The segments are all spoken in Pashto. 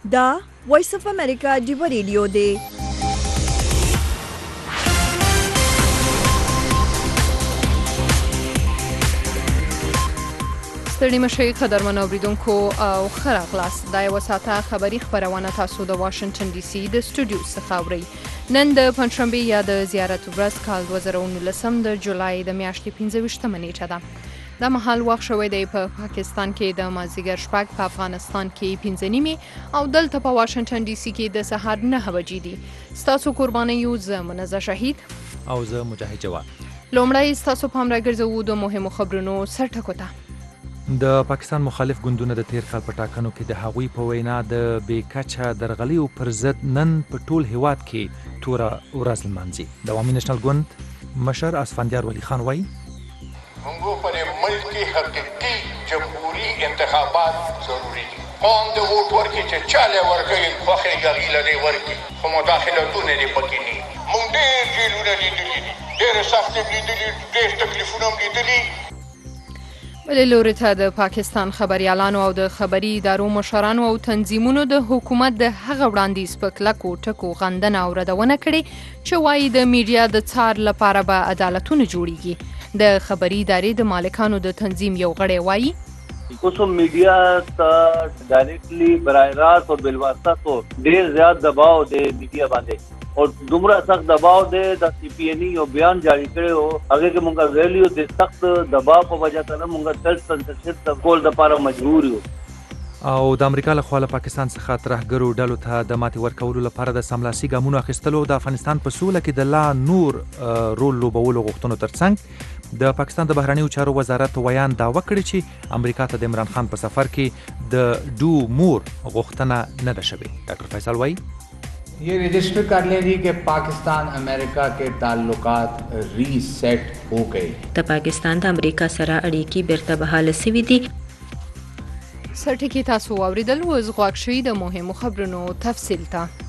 دا وایس اف امریکا ډیو ریډیو دی. ستړي مشئ قدرمنو اوریدونکو او ښه راغلاست. دا یوه ساعته خبري خپرونه تاسو د واشنګټن ډي سي د سټوډیو څخه اورئ. نن د پنجشنبې یا د زیارت ورځ کال 2019 د جولای د میاشتې 25مه نیټه ده. دا مهال وخت شوی دی په پاکستان کې د مازدیګر شپږ، په افغانستان کې 5 او دلته په واشنګټن ډي سي کې د سهار 9 بجې دي. ستاسو قربانیو زه منزه شهید او زه مجاهد جواد. لومړی ستاسو پام راګرځوو د مهمو خبرونو سرټکو ته. د پاکستان مخالف ګوندونه د تیر کال په ټاکنو کې د هغوی په وینا د بې کچه درغلیو پر ضد نن په ټول هیواد کې توره ورځ لمانځي. د عوامي نېشنل ګوند مشر اسفندیار ولی خان وایي موږ پر ملک کې حقیقي جمهوری انتخابات ضروری دي. قوم د ووټ ورکړي چې چاله ورکړي خوښه غیله دی ورکړي، خو مداخلتونه دې پکې نه. موږ ډېر جیلونه لیدلي دي، ډېر سخت لیدلي، ډېر تکلیفونه لیدلي. بلې لوري ته د پاکستان خبريالانو او د خبري ادارو مشرانو او تنظیمونو د حکومت د هغه وړاندیز په کلکو ټکو غندنه او ردونه کړي چې وایي د میډیا د څار لپاره به عدالتونه جوړیږي. د خبري ادارې د مالکانو د تنظیم یو غړی وایي اوس میډیا ته ډایرکټلی برای راست او بلواسطه تو ډیر زیات دباو دی میډیا باندې او دومره سخت دباو دی د سی پی ان ای یو بیان جاری کړی او هغه کې مونږ ویلیو د سخت دباو په وجه سره مونږ سیلف سنسرشپ کول لپاره مجبور یو. او د امریکا له خوا له پاکستان څخه ترهګرو ډلو ته د ماتې ورکولو لپاره د سملاسي ګامونو اخیستلو د افغانستان په سوله کې د لا نور رول لوبولو غوښتنو ترڅنګ د پاکستان د بهرنیو چارو وزارت ویان دعوه کړې چې امریکا ته د عمران خان په سفر کې د ډو مور غوښتنه نه ده شوې. ډاکټر فیصل وایي ये रजिस्टर कर लें जी कि पाकिस्तान अमेरिका के ताल्लुकात रीसेट हो गए. د پاکستان د امریکا سره اړیکې بیرته بحاله شوې دي. سرټکی تاسو اوریدل اوس غواړئ شئ د مهمو خبرونو تفصیل ته.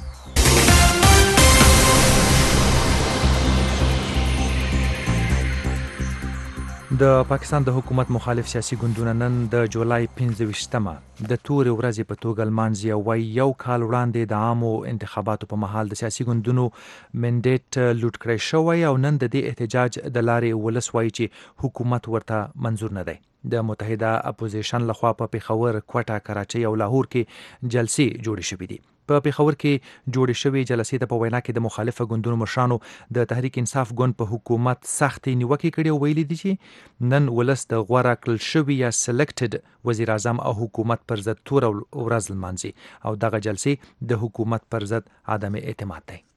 د پاکستان د حکومت مخالف سیاسي ګوندونه نن د جولای 25مه د تورې ورځې په توګه لمانځي او وایي یو کال وړاندې د عامو انتخاباتو په مهال د سیاسي ګوندونو منډیټ لوټ کړی شوی او نن د دې احتجاج د لارې ولس وایي چې حکومت ورته منظور نه دی. د متحده اپوزیشن لخوا په پېښور، کوټه، کراچۍ او لاهور کې جلسې جوړې شوې دي. په پېښور کې جوړې شوې جلسې ته په وینا کې د مخالفه ګوندونو مشرانو د تحریک انصاف ګوند په حکومت سختې نیوکې کړې او ویلي دي چې نن ولس د غوره کړل شوي یا سلیکټډ وزیر اعظم او حکومت پر ضد توره ورځ لمانځي او دغه جلسې د حکومت پر ضد عدم اعتماد دی.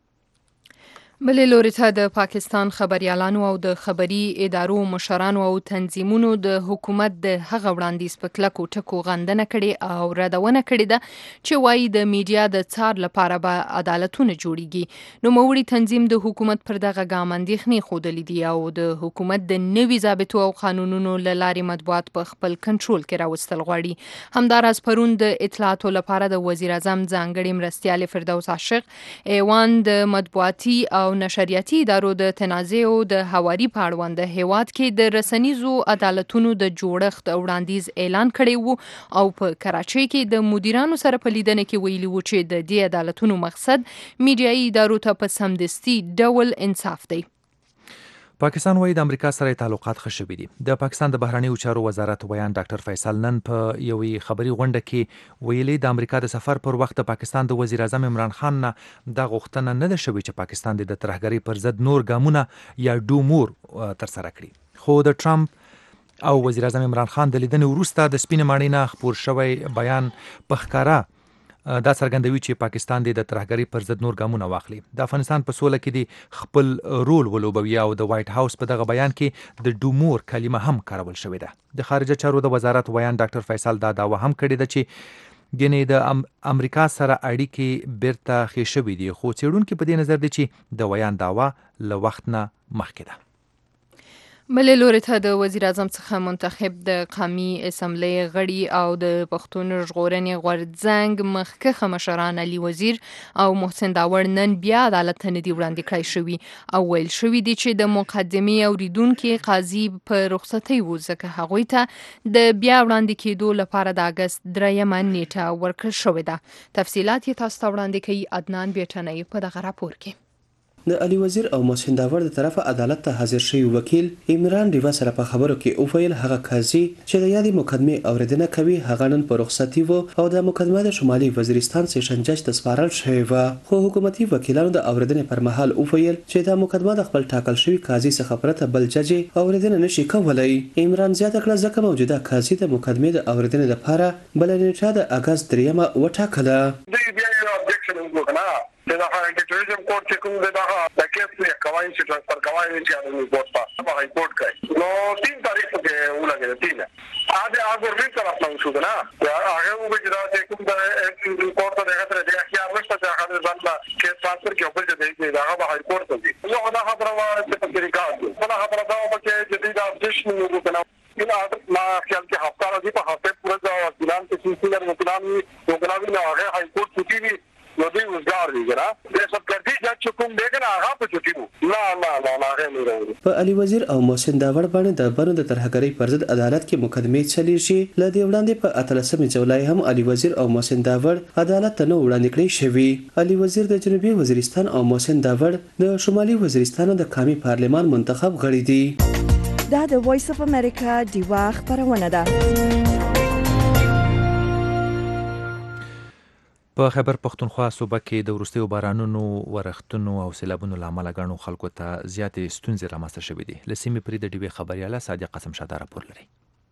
بلې لوري ته د پاکستان خبريالانو او د خبري ادارو مشرانو او تنظیمونو د حکومت د هغه وړاندیز په کلکو ټکو غندنه کړي او ردونه کړي ده چې وایي د میډیا د څار لپاره به عدالتونه جوړیږي. نوموړي تنظیم د حکومت پر دغه ګام اندېښنې ښودلې دي او د حکومت د نوي ضابطو او قانونونو له لارې مطبوعات په خپل کنټرول کې راوستل غواړي. همداراز پرون د اطلاعاتو لپاره د وزیر اعظم ځانګړي مرستیال فردوس عاشق ایوان د مطبوعاتي او نشریاتي ادارو د تنازع او د حواري په اړوند د هیواد کې د رسنیزو عدالتونو د جوړښت وړاندیز اعلان کړی وو او په کراچۍ کې د مدیرانو سره په لیدنه کې ویلي وو چې د دې عدالتونو مقصد میډیایي ادارو ته په سمدستي ډول انصاف دی. پاکستان وایي د امریکا سره تعلقات ښه شوي دي. د پاکستان د بهرنیو چارو وزارت ویان ډاکټر فیصل نن په یوې خبري غونډه کې ویلي د امریکا د سفر پر وخت د پاکستان د وزیر اعظم عمران خان نه د غوښتنه نه ده شوې چې پاکستان د ترهګرۍ پر ضد نور ګامونه یا ډو مور ترسره کړي. خو د ټرمپ او وزیر اعظم عمران خان د لیدنې وروسته د سپینې ماڼۍ نه خپور شوی بیان په ښکاره دا څرګندوي چې پاکستان د ترهګرۍ پر ضد نور ګامونه واخلي. د افغانستان په سوله کې د خپل رول ولوبوي او د وایټ هاوس په دغه بیان کې د ډومور کلمه هم کارول شوې ده. د خارجه چارو د وزارت ویان ډاکټر فیصل دا دعوه هم کړې ده چې ګینې د امریکا سره اړیکې بیرته ښې شوې دي، خو څېړونکي په دې نظر دي چې د ویان دعوه له وخت نه مخکې ده. بلې لوري ته د وزیر اعظم څخه منتخب د قومي اسمبلی غړي او د پښتون ژغورنې غورځنګ مخکښه مشران علي وزیر او محسن داوړ نن بیا عدالت ته نه دي وړاندې کړای شوي او ویل شوي دي چې د مقدمې اوریدونکي قاضي په رخصتۍ و ځکه هغوی ته د بیا وړاندې کېدو لپاره د اګست 3 نیټه ورکړل شوې ده. تفصیلات یې تاسو ته وړاندې کوي عدنان بیټنۍ په دغه راپور کې. د علي وزیر او محسن داوړ د طرفه عدالت ته حاضر شوی وکیل عمران ریوا سره په خبرو کې وویل هغه قاضي چې د یادې مقدمې اوریدنه کوي هغه نن په رخصتي و او د مقدمه د شمالي وزیرستان سیشن جج ته سپارل شوی و، خو حکومتي وکیلانو د اوریدنې پر مهال وویل چې دا مقدمه د خپل ټاکل شوی قاضي څخه پرته بل جج اوریدنه نشي کولای. عمران زیاته کړه ځکه موجوده قاضي د مقدمې د اوریدنې لپاره بل نیټه د اګست 3 وټاکله. دا هغه ټریجن کورټ چې کوم دا کیس یې کوي چې ټرانسفر کوي چې هغه کوټ په هاي کورټ کوي نو 3 تاریخ ته ولګي 3 هغه ورته طرف نه شو نه هغه وګړي چې کوم دا کورټ ته هغه ته د اختیار نشته چې هغه ځانله کیس ټرانسفر کې خپل دې دا هغه هاي کورټ ته نو دا خبره وایي چې په طریقه دا خبره دا وکړي چې دا اپډیشن وکړي ما خیال کې هفته راځي په هفته پورې دا وکیلان چې څنګه وکیلان نه هغه هاي کورټ چټي نو دوی وزګار دي ګره د سرکاري جج کوم دی کنه هغه په چټي وو نه هغه نه راوړي. په علي وزیر او محسن داوړ باندې د بنو د ترهګرۍ پر ضد عدالت کې مقدمې چلی شي. ل دې وړاندې په 13 جولای هم علي وزیر او محسن داوړ عدالت ته نه وړاندې کړی شوی. علي وزیر د جنوبي وزیرستان او محسن داوړ د شمالي وزیرستان د قومي پارلمان منتخب غړي دي. دا د وایس اف امریکا دیوا خبرونه ده. په خیبر پښتونخوا صوبه کې د وروستیو بارانونو ورښتونو او سیلابونو له امله ګڼو خلکو ته زیاتې ستونزې رامنځته شوې دي. له سیمې پرې د ډیوې خبریاله صادق قاسم شاه راپور لري.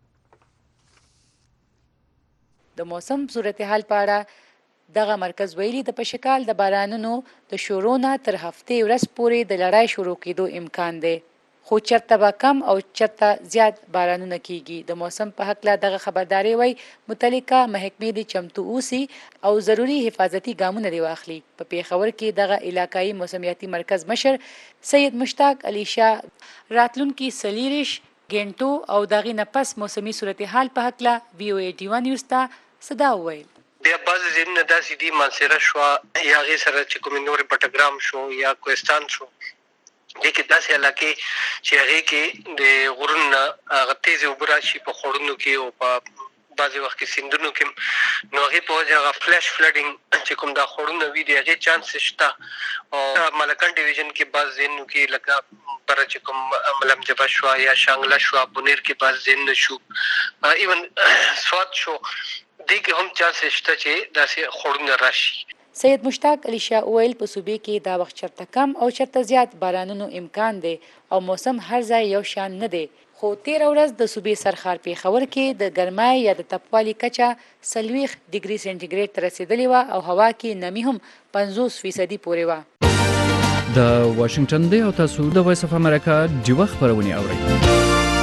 د موسم صورتحال په اړه دغه مرکز ویلي د پشکال د بارانونو د شروع نه تر هفتې ورځ پورې د لړۍ شروع کېدو امکان دی، خو چرته به کم او چرته زیات بارانونه کیږي. د موسم په هکله دغه خبرداري وای متعلقه محکمې د چمتو اوسي او ضروری حفاظتي ګامونه دی واخلي. په پیښور کې دغه علاقايي موسمیاتي مرکز مشر سید مشتاق علي شاه راتلونکي سلیریش ګنټو او دغه نفس موسمي صورتحال په هکله VOA ډیوا نیوز ته صدا وویل. بیا بعض ځینې داسې دي منصره شو یا غي سره چې کوم نور پټګرام شو یا کوهستان شو دغه داسې علاقې چې هغه کې د غرونو هغه تیز وبراشي په خړونو کې او په بعضي وخت کې سیندونو کې نو هغه په وجه فلش فلډینګ چې کوم دا خړونو وی دی هغه چانس شته او ملکان ډیویژن کې بعض ځینو کې لکه پر چې کوم ملم جبا شو یا شانګلا شو بنیر کې بعض ځین شو ایون سواد شو دغه هم چانس شته چې داسې خړونو راشي. سید مشتاق علي شاه ویل په صوبې کې دا وخت چرته کم او چرته زیات بارانونو امکان دی او موسم هر ځای یو شان نه دی، خو 13 ورځ د صوبې سرخار پیښور کې د ګرمای یا د تپوالي کچه 40 ډیګري سنټیګریډ ته رسیدلې و او هوا کې نمی هم 50% پورې و. د واشنگټن دی او تاسو د وایس اف امریکا دیوا خبرونه اورئ.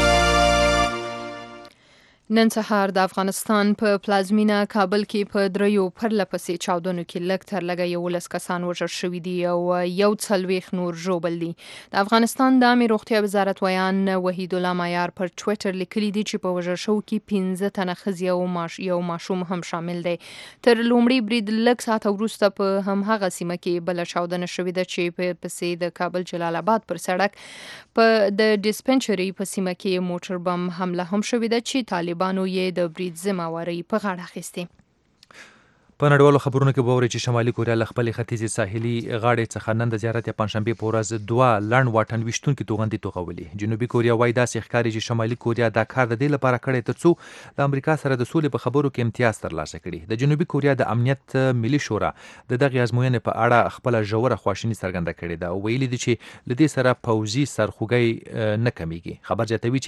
نن سهار د افغانستان په پلازمینه کابل کې په دریو پرلپسې چاودنو کې لږ تر لږه 11 کسان وژل شوي دي او 40 نور ژوبل دي. د افغانستان د عامه روغتیا وزارت ویان وحید الله معیار پر ټوئیټر لیکلي دي چې په وژل شو کې 15 تنه ښځې او یو ماشوم هم شامل دی. تر لومړي برید لږ ساعت وروسته په همهغه سیمه کې بل چاودنه شوې ده چې په پسې د کابل جلال آباد پر سړک په د ډیسپنسري په سیمه کې موټر بم حمله هم شوې ده چې طالبانو یې د برید ذمہواری په غاړه اخیستې. په نړیوالو خبرونو کې باوري چې شمالي کوریا له خپلې ختیځې ساحلي غاړې څخه نن د زیارت یا پنځشنبه په ورځ 2 لړن واټن وشتونکو توغندي توغولي. جنوبي کوریا وايي داسې ښکاري چې شمالي کوریا دا کار د دې لپاره کړی ترڅو د امریکا سره د سولې په خبرو کې امتیاز ترلاسه کړي. د جنوبي کوریا د امنیت ملي شورا د دغه ازموینې په اړه خپل ژوره خواشیني څرګنده کړې ده او ویلي دي چې لدې سره پوځي سرخوږی نه کمیږي. خبر زیاتوي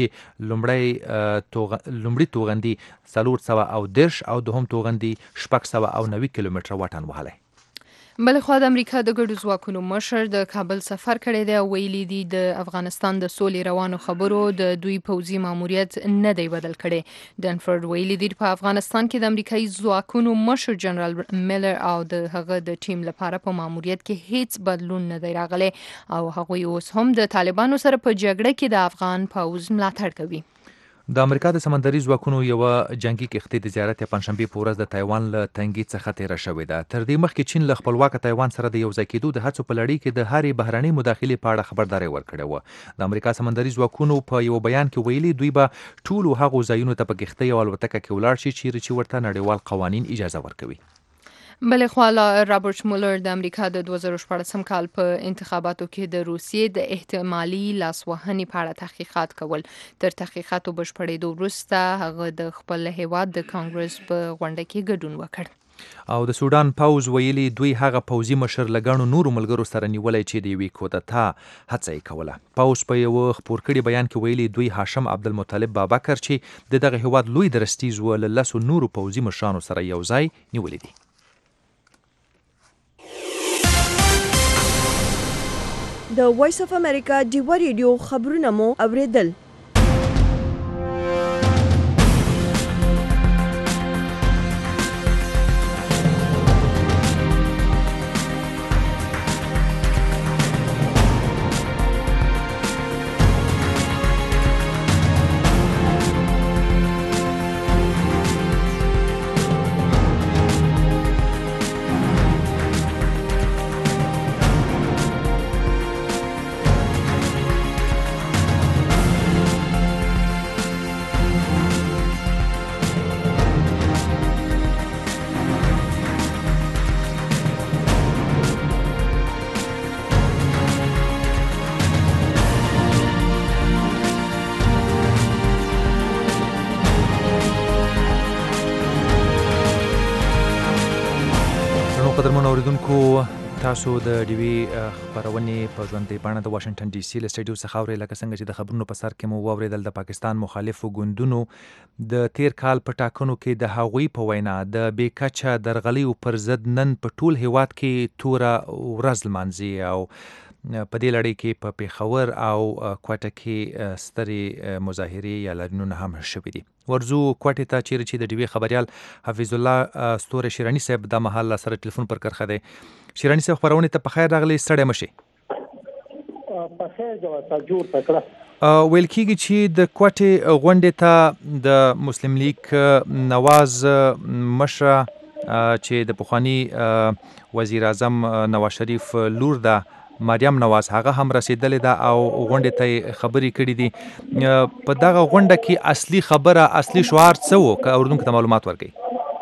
چې لومړی توغندي 410 او دوهم توغندي 690 کیلومتره واټن وهلی. بلخوا د امریکا د ګډو ځواکونو مشر د کابل سفر کړی دی او ویلي دي د افغانستان د سولې روانو خبرو د دوی پوځي ماموریت نه دی بدل کړی. ډنفورد ویلي دي په افغانستان کې د امریکایي ځواکونو مشر جنرال میلر او د هغه د ټیم لپاره په ماموریت کې هیڅ بدلون نه دی راغلی او هغوی اوس هم د طالبانو سره په جګړه کې د افغان پوځ ملاتړ کوي. د امریکا د سمندري ځواکونو یو جنگي کښتۍ د زیارت پنځشنبه په ورځ د تایوان له تنګي څخه تیره شوې ده. تر دې مخکې چین له خپلواک تایوان سره د یو ځای کېدو د هڅو په لړۍ کې د هرې بهرنۍ مداخلې په اړه خبرداری ورکړې وه. د امریکا سمندري ځواکونو په یو بیان کې ویلي دوی به ټولو هغو ځایونو ته په کښتۍ او الوتکه کې ولاړ شي چیرې چې ورته نړیوال قوانین اجازه ورکوي. بلخوا رابرټ مولر د امریکا د 2014 کال په انتخاباتو کې د روسیې د احتمالي لاسوهنې په اړه تحقیقات کول. تر تحقیقاتو بشپړېدو وروسته هغه د خپل هیواد د کانګرس په غونډه کې ګډون وکړ. او د سودان پوز ویلي دوی هغه پوځي مشر لګانو نورو ملګرو سره نیولای چې د یوې کودتا هڅه یې کوله. پوز په یو خبر کړي بیان کې ویلي دوی هاشم عبدالمطلب بابکر چې دغه هیواد لوی درستیز و له لسو نورو پوځي مشرانو سره یو ځای نیولې دي. د وایس اف امریکا ډیوه ریډیو خبرونه مو اوریدل. قدرمن اوریدونکو تاسو د ډیوی خبرونې په ژوندۍ بڼه د واشنگټن ډي سي له سټډیو څخه اورئ. لکه څنګه چې د خبرونو په سر کې مو واورېدل د پاکستان مخالفو ګوندونو د تیر کال په ټاکنو کې د هغوی په وینا د بې کچه درغلیو پر ضد نن په ټول هیواد کې توره ورځ لمانځي او په دې لړۍ کې په پیښور او کوټه کې سترې مظاهرې یا لاریونونه هم شوي دي. ورزو کوټې ته چیرې چې د ډیوی خبریال حفیظ الله ستوره شیرانی صاحب د مهال سره ټلیفون پر کرخه دی. شیرانی صاحب خبرونه ته په خیر راغلی، ستړی مشي. په خیر جواب جوړ تکړه. ویل کېږي چې د کوټې غونډې ته د مسلم لیگ نواز مشره چې د پخوانی وزیر اعظم نواز شریف لور ده مریم نواز هغه هم رسیدلې ده او غونډې ته خبرې کړې دي. په دغه غونډه کې اصلي خبره اصلي شعار څه و که اوریدونکو ته معلومات ورکړي؟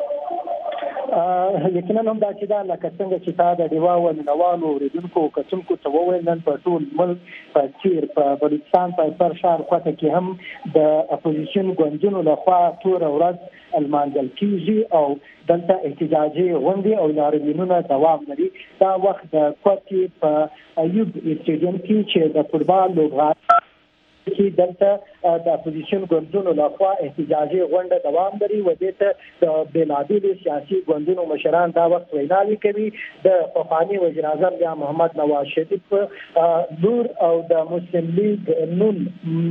یقینا هم دا چې دا لکه څنګه چې تا د ډیوا او مینوالو اوریدونکو کتونکو ته وویل نن په ټول ملک په چیر په بلوچستان په پر شهر کوټه کې هم د اپوزیشن ګوندونو لخوا توره ورځ المانځل کیږي او دلته احتجاجي غونډې او لاریونونه دوام لري. دا وخت د کوټې په ایوب سټیډیم کې چې د فوټبال لوبغاړي چې دلته د اپوزیشن ګوندونو لخوا احتجاجي غونډه دوام لري و دې ته د بېلابېلو سیاسي ګوندونو مشران دا وخت ویناوې کوي. د پخواني وزیر اعظم بیا محمد نواز شریف لور او د مسلم لیگ نون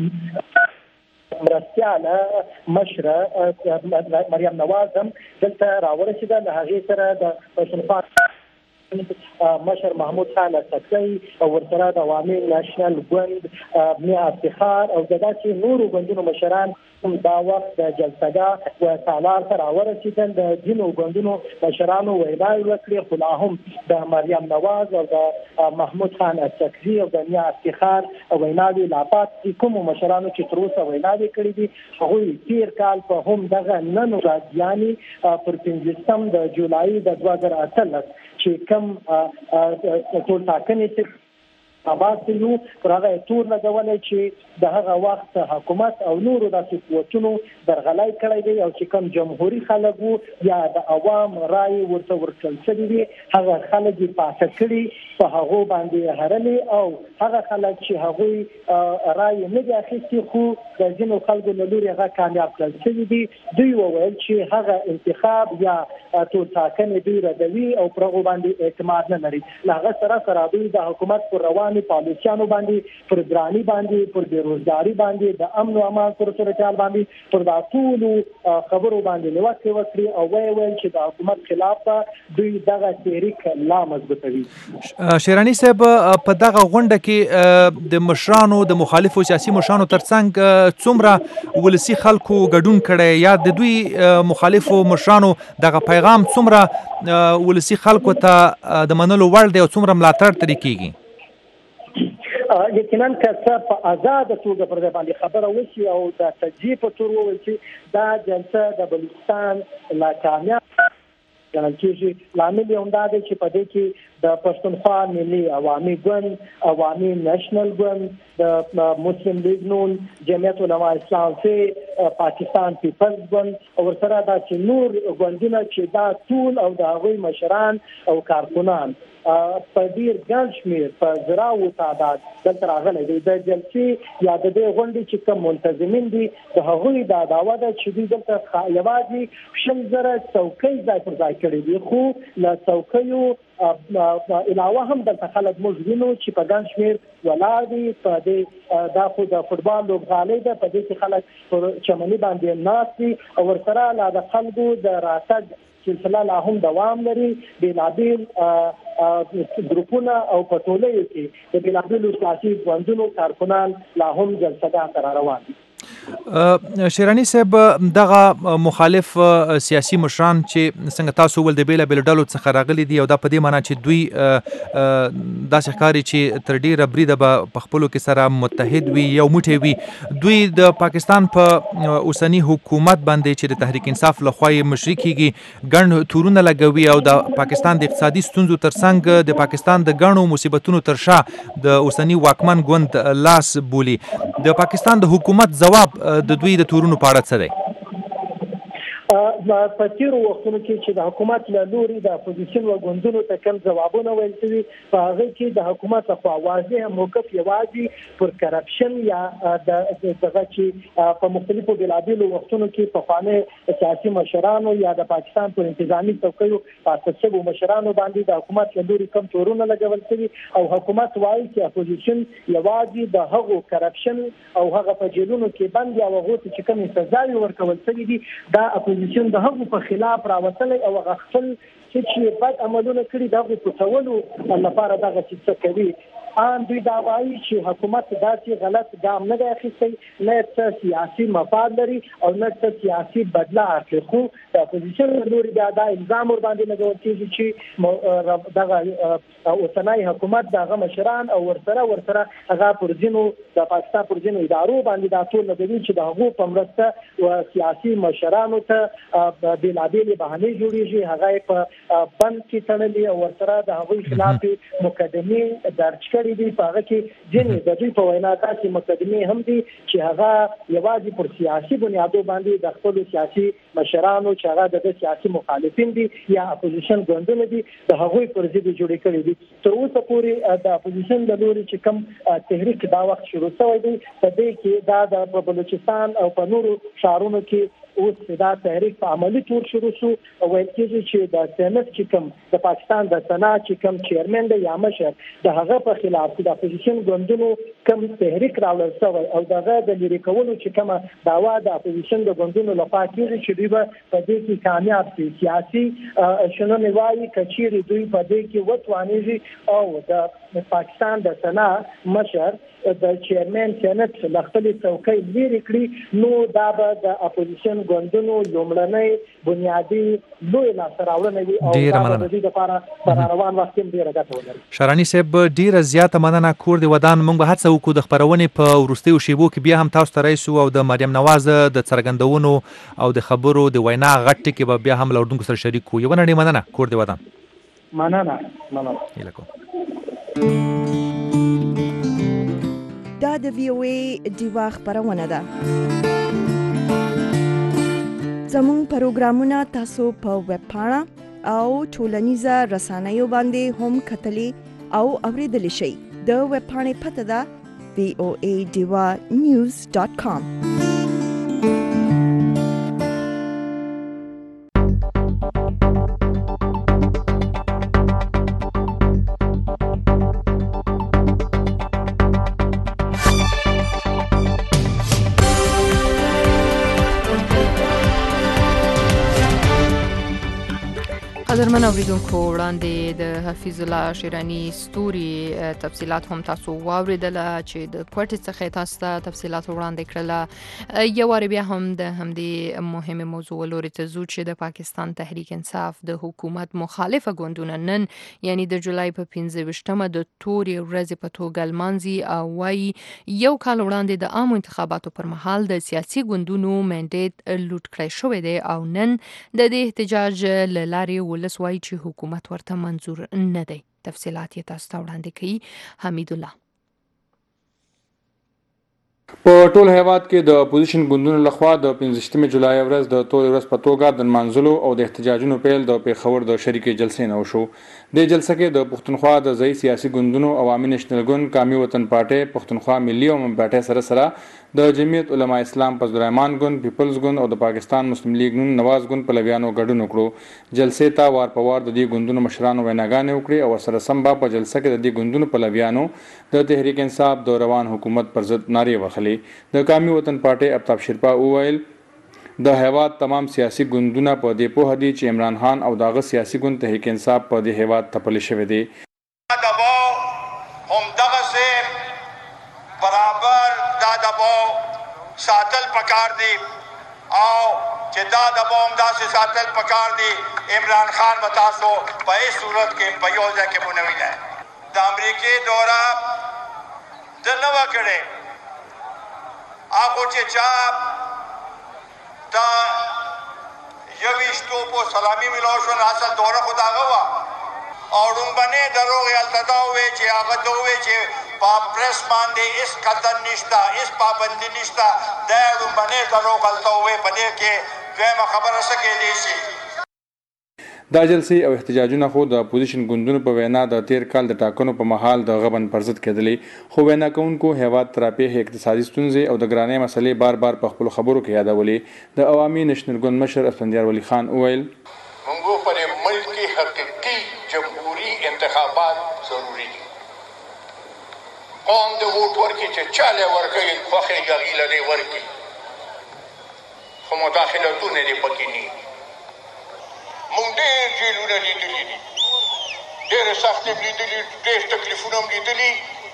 مرستیاله مشره مریم نواز هم دلته راورسېده. له هغې سره د پښتونخوا مشر محمود خان اسدی او ورسره د عوامي نېشنل ګوند میا افتخار او داسې نورو ګوندونو مشران هم دا وخت د جلسګاه و سالار سره ورسېدل. د ځینو ګوندونو مشرانو ویناوې وکړې خو لا هم د مریم نواز او د محمود خان اسدی او د میا افتخار ویناوې لا پاتې دي. کومو مشرانو چې تر اوسه ویناوې کړې دي هغوی تیر کال په هم دغه نن ورځ یعنې پر 15 د جولای د 2018 چې کوم ټول ټاکنې چې انتخابات یو پر هغه تور لګولای چې د هغه وخت حکومت او نورو داسې قوتونو درغلای کړی دی او چې کوم جمهوریت خلک یا د عوام رائے ورته ورکړل شوی دی هغه خلک یې پاسه کړي په هغه باندې هرلي او هغه خلک چې هغه رائے نه دی اخیستي خو د ځینو خلکو له لوري هغه کامیاب کړل شوی دی دوی وویل چې هغه انتخاب یا ټولټاکنې دوی ردوي او پر هغه باندې اعتماد نه لري هغه سره دوی د حکومت پر رواني پالیسیانو باندې پر ګراني باندې پر بیروزګاری باندې د امن او امان پر صورتحال باندې پر دا ټول خبرو باندې نیوکه وکړي او ویل چې د حکومت خلاف دوی دغه تحریک لا مضبوطوي. شیرانی صاحب په دغه غونډه کې د مشرانو د مخالفو سیاسي مشرانو ترڅنګ څومره ولسی خلکو ګډون کړي یا د دوی مخالفو مشرانو دغه پیغام څومره ولسی خلکو ته د منلو وړ دی او څومره ملاتړ ترې کیږي؟ یقینا که څه په آزاده توګه پر دې باندې خبره وشي او د تجزیه په تور وویل چې دا جلسه د بلوچستان لا کامیاب ګڼل کېږي. لامل یې همدا دی چې په دې کې د پښتونخوا ملي عوامي ګوند، عوامي نېشنل ګوند، د مسلم لیگ نون، جمعیت علماء اسلام سے پاکستان پیپلز ګوند او ورسره دا چې نور ګوندونه چې دا ټول او د هغوی مشران او کارکنان په ډیر ګڼ شمېر په زراو تعداد دلته راغلی دی. د جلسې یا د دې غونډې چې کوم منتظمین دي د هغوی دا دعوه ده چې دوی دلته یوازې 100,000 څوکۍ ځای پر ځای کړي دي خو له څوکیو علاوه هم دلته خلک موږ وینو چې په ګڼ شمېر ولاړ دي. په دې دا خو د فوټبال لوبغالۍ ده، په دې کې خلک پر چمني باندې ناست دي او ورسره لا د خلکو د راتګ سلسله لا هم دوام لري. بېلابېل ګروپونه او په ټولیو کې د بېلابېلو سیاسي ګوندونو کارکنان لا هم جلسهګاه ته روان دي. شیرانی صاحب دغه مخالف سیاسي مشران چې څنګه تاسو ول د بیلابېلو ډلو څخه راغلي دي او دا په دې معنی چې دوی داسې ښکاري چې تر ډیره بریده به په خپلو کې سره متحد وي یو موټی وي. دوی د پاکستان په اوسني حکومت باندې چې د تحریک انصاف لخوا یې مشري کیږي ګڼ تورونه لګوي او د پاکستان د اقتصادي ستونزو ترڅنګ د پاکستان د ګڼو مصیبتونو تر شا د اوسني واکمن ګوند لاس بولي. د پاکستان د حکومت ځواب د دوی د تورونو په اړه څه دی؟ په تیرو وختونو کې چې د حکومت له لوري د اپوزیشن و ګوندونو ته کوم ځوابونه ویل شوي په هغه کې د حکومت لخوا واضح موقف یوازې پر کرپشن یا دغه چې په مختلفو بېلابېلو وختونو کې پخواني سیاسي مشرانو یا د پاکستان پر انتظامي څوکیو پاسه شویو مشرانو باندې د حکومت له لوري کوم تورونه لګول شوي او حکومت وایي چې اپوزیشن یوازې د هغو کرپشن او هغه په جیلونو کې بند یا هغو ته چې کومې سزاوې ورکول شوي دي دا اپوزیشن د هغو په خلاف راوتلی او هغه خپل چې بد عملونه کړي د هغو پټولو لپاره دغه څه کوي. دوی دا وایي چې حکومت داسې غلط ګام نه دی اخیستی، نه څه سیاسي مفاد لري او نه څه سیاسي بدله اخلي. خو د اپوزیشن له لوري بیا دا الزام ورباندې لګول کېږي چې دغه اوسنی حکومت دغه مشران او ورسره هغه پر ځینو د پاکستان پر ځینو ادارو باندې دا ټول لګوي چې د هغو په مرسته سیاسي مشرانو ته بېلابېلې بهانې جوړېږي، هغه په بند کې تړلي او ورسره د هغوی خلاف مقدمې درج کړي دي. په هغه کې ځینې د دوی په وینا داسې مقدمې هم دي چې هغه یوازې پر سیاسي بنیادو باندې د خپلو سیاسي مشرانو چې هغه د سیاسي مخالفین دي یا اپوزیشن ګوندونه دي د هغوی پر ضد جوړې کړي دي. تر اوسه پورې د اپوزیشن د لوري چې کوم تحریک دا وخت شروع شوی دی په دې کې دا د بلوچستان او په نورو ښارونو کې اوس دا تحریک په عملي تور شروع شو او ویل کېږي چې د سینټ چې کوم د پاکستان د سنا چې کوم چیرمن دی یا مشر د هغه په خلاف د اپوزیشن ګوندونو کوم تحریک راوړل شوی او دغه د لرې کولو چې کومه دعوا د اپوزیشن د ګوندونو لخوا کېږي چې دوی به په دې کې کامیاب شي. سیاسي شننې وایي که چیرې دوی په دې کې وتوانېږي او د پاکستان د سنا مشر د چیرمن سینټ له خپلې څوکۍ لرې کړي نو دا به د اپوزیشن ګوندونو لومړنۍ بنیادي لوی لاسته راوړنه وي او دا به د دې لپاره په روان وخت کې ډېره ګټه ولري. شرانی صاحب ډېره زیاته مننه. کور دې ودان. موږ به هڅه وکړو د خپرونې په وروستیو شیبو کې بیا هم تاسو ته راشو او د مریم نواز د څرګندونو او د خبرو د وینا غټ ټکي به بیا هم له اردوونکو سره شریک کړو. یوه نړۍ مننه. کور دې ودان. مننه. د VOA ډیوا خبرونه ده. زموږ پروګرامونه تاسو په ویب پاڼه او ټولنیزه رسنیو باندې هم کتلی او اوریدلی شئ. د ویب پاڼې پته ده voadivanews.com. قدرمن اوریدونکو وړاندې د حفیظ الله شیرانی ستوري تفصيلات هم تاسو واوریدل چې د کوټې څخه تاسو ته تفصيلات وړاندې کړل. یو وار بیا هم د همدې مهمه موضوع لوري ته ځو چې د پاکستان تحریک انصاف د حکومت مخالفه ګوندونه نن یعنی د جولای په 15مه د توري ورځې په توګه لمانځي او وايي یو کال وړاندې د عامو انتخاباتو پر مهال د سیاسي ګوندونو منډیټ لوټ کړی شوی دی او نن د دې احتجاج لارې ولسوای چې حکومت ورته منظور نه دی. تفصيلات یې تاسو ته وړاندې کوي حمید الله. په ټول هیواد کې د اپوزیشن ګوندونو لخوا د 15 جولای ورځ د تور ورځ په توګه د منځلو او د احتجاجونو پیل د پیښور د شریکې جلسې نه وشو. د جلسې کې د پښتونخوا د ځای سیاسي ګوندونو عوامي نېشنل ګوند، قومي وطن پارټي، پښتونخوا ملي عمومي پارټي سره د جمعیت علما اسلام پزرایمان ګوند، پیپلز ګوند او د پاکستان مسلم لیگ نون نواز ګوند په لویانو ګډون وکړو. جلسې ته وار په وار د دې ګوندونو مشرانو ویناګانې وکړي او سره سم په جلسه کې د دې ګوندونو په لویانو د تحریک انصاف د روان حکومت پر ضد نارې وهلې. د قومي وطن پارټي افتاب شیرپا وویل د هیواد تمام سیاسي ګوندونه په دې پوه دي چې عمران خان او داغه سیاسي ګوند تحریک انصاف په دې هیواد تپل شوی دی. دباو هم دغه سه برابر دا دباو ساتل پکار دی او چې دا دباو هم داسې ساتل پکار دی. عمران خان بتاسو په هیڅ صورت کې په یو ځای کې مونږ نه د امریکای دورہ د نو کړي هغه چې چا دا یويشتو په سلامي ملوشو اصل دوره خداغه وا او رومبنه دروغ یالتدا وې چې هغه دوه چې په پریس باندې اس قدر نشتا اس پابندی نشتا دا رومبنه دروغ غلطه وې په دې کې دویمه خبره سکه دي شي. دا جلسې او احتجاجونه خو د اپوزیشن ګوندونو په وینا د تیر کال د ټاکنو په مهال د غبن پر ضد کېدلې، خو وینا کوونکو هیواد تراپیح اقتصادي ستونزې او د ګرانۍ مسلې بار بار په خپل خبرو کې یادولې. د عوامي نېشنل ګوند مشر اسفندیار ولی خان وویل موږ پر ملکی حقیقي جمهوریت انتخابات ضروری دي. قوم د ووټ ورکړي چې چاله ورکړي خوخه یغی لري ورکړي خو مداخلتونه دې پکې نه. مونږ ډېر جیلونه لیدلي دي، ډېرې سختۍ لیدلي، ډېر تکلیفونه هم لیدلي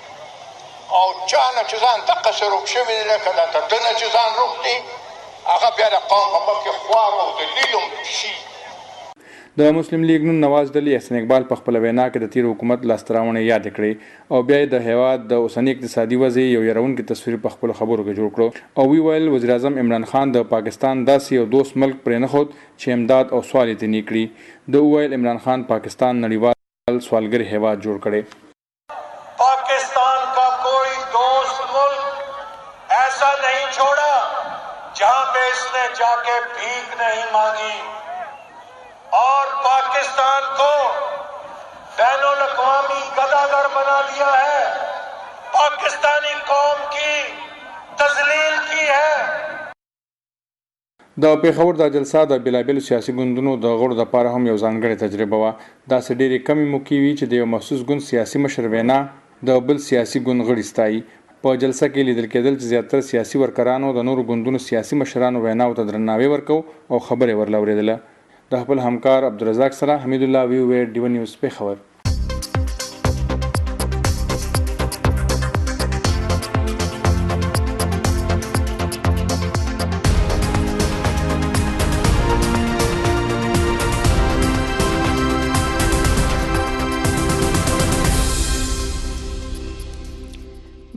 او چا نه چې ځان دقسې روغ شوی دی لکه دا تر ده نه چې ځان روغ دی هغه بیا د قوم په مخ کې خوار او دلیل هم شي. د مسلم لیگ نون نواز دلی احسان اقبال په خپل وینا کې د تیر حکومت لاستراونه یاد کړې او بیا د هیواد د اوسنی اقتصادي وضع یو يرونکو تصویر په خپل خبرو کې جوړ کړو او ویل وزیر اعظم عمران خان د پاکستان داسې یو دوست ملک پرې نه خود چې امداد او سوال یې نکړي. د ویل عمران خان پاکستان نړیوال سوالګر هیواد جوړ کړي. पाकिस्तान का कोई दोस्त मुल्क ऐसा नहीं छोड़ा जहां पे इसने जाके भीख नहीं मांगी और पाकिस्तान को बैनुल अक़वामी गदागर बना दिया है, पाकिस्तानी कौम की तज़लील की है. د پیښور د جلسه د بلابل سیاسي ګوندونو د غړو د لپاره هم یو ځانګړې تجربه وه. دا څه ډېرې کمې موقع وي چې د یو محسوس ګوند سیاسي مشر وینا د بل سیاسي ګوند غړي ستایي. په جلسه کې لیدل کېدل چې زیاتره سیاسي ورکرانو د نورو ګوندونو سیاسي مشرانو ویناو ته درناوی ورکو او خبرې ورله اورېدله. د خپل همکار عبدالرزاق سره حمید الله وی ډیو نیوز پیښور.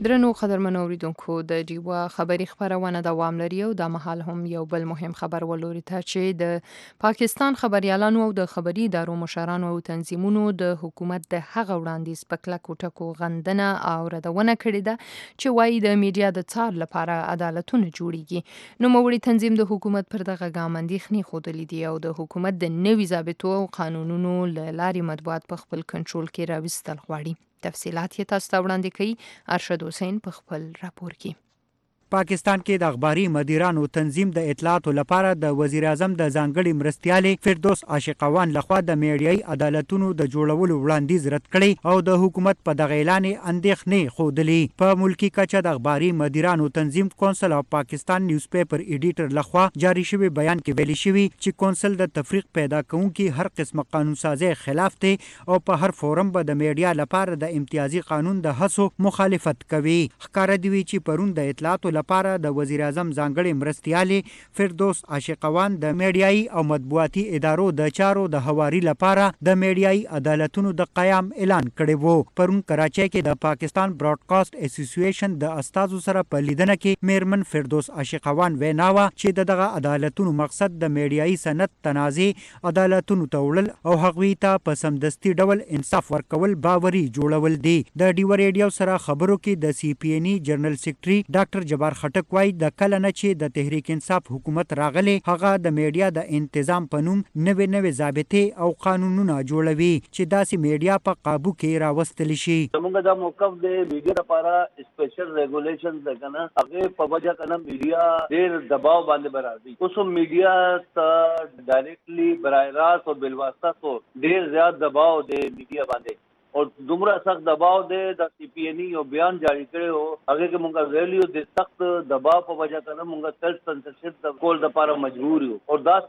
درنو قدرمنو اوریدونکو د ډیوا خبری خبرونه دوام لري او د مهال هم یو بل مهم خبر ولوري ته چې د پاکستان خبريالانو او د خبري ادارو مشرانو او تنظیمونو د حکومت د هغه وړاندیز په کلکو ټکو غندنه او ردونه کړې ده چې وایي د میډیا د څار لپاره عدالتونه جوړیږي. نو موري تنظیم د حکومت پر دغه ګامندې خني خودلې دي او د حکومت د نوي ضابطو او قانونونو لاري مطبوعات په خپل کنټرول کې راوستل غواړي. تفصيلات یې تاسو ته وړاندې کوي ارشد حسین په خپل راپور کې. پاکستان کې د اخباري مدیرانو تنظیم د اطلاعاتو لپاره د وزیر اعظم د ځانګړي مرستیالې فردوس عاشقوان لخوا د میډیایي عدالتونو د جوړولو وړاندیز رد کړي او د حکومت په دغه اعلان اندېښنې ښودلې. په ملکی کچه د اخباري مدیرانو تنظیم کونسل اف پاکستان نیوز پیپر ایډیټر لخوا جاری شوی بیان کې ویلي شوی چې کونسل د تفریق پیدا کوونکي هر قسم قانون سازي خلاف دی او په هر فورم به د میډیا لپاره د امتیازي قانون د هڅو مخالفت کوي. ښکاره دی چې پرون د اطلاعاتو لپاره د وزیر اعظم ځانګړي مرستیالې فردوس عاشقوان د میډیایي او مطبوعاتي ادارو د چارو د هواري لپاره د میډیایي عدالتونو د قیام اعلان کړی وو. پرون کراچۍ کې د پاکستان براډکاسټ اسوسییشن د استادو سره په لیدنه کې میرمن فردوس عاشقوان ویناوه چې دغه عدالتونو مقصد د میډیایي سند تنازع عدالتونو ته وړل او هغوی ته په سمدستي ډول انصاف ورکول باوري جوړول دي. د ډیو ریډیو سره خبرو کې د سی پی ان ای جنرال سیکریټري ډاکټر جبار خټک وای د کله نه چې د تحریک انصاف حکومت راغلی هغه د میډیا د انتظام په نوم نوې ضابطې او قانونونه جوړوي چې داسې میډیا په قابو کې راوستل شي. موږ دا موقف د میډیا لپاره سپیشل ریګولیشنز لګنه هغه په وجه کنه میډیا ډېر دباو باندې برابري. اوس میډیا ته ډایرکټلی برای راست او بل واسطه تو ډېر زیات دباو د میډیا باندې اور دومره سخت دباو دی د سی پی ان ای یو بیان جاری کړی وو هغه کې مونږ ویلیو د سخت دباو په وجه کنه مونږ سیلف سنسرشپ د کول د لپاره مجبور یو اور دا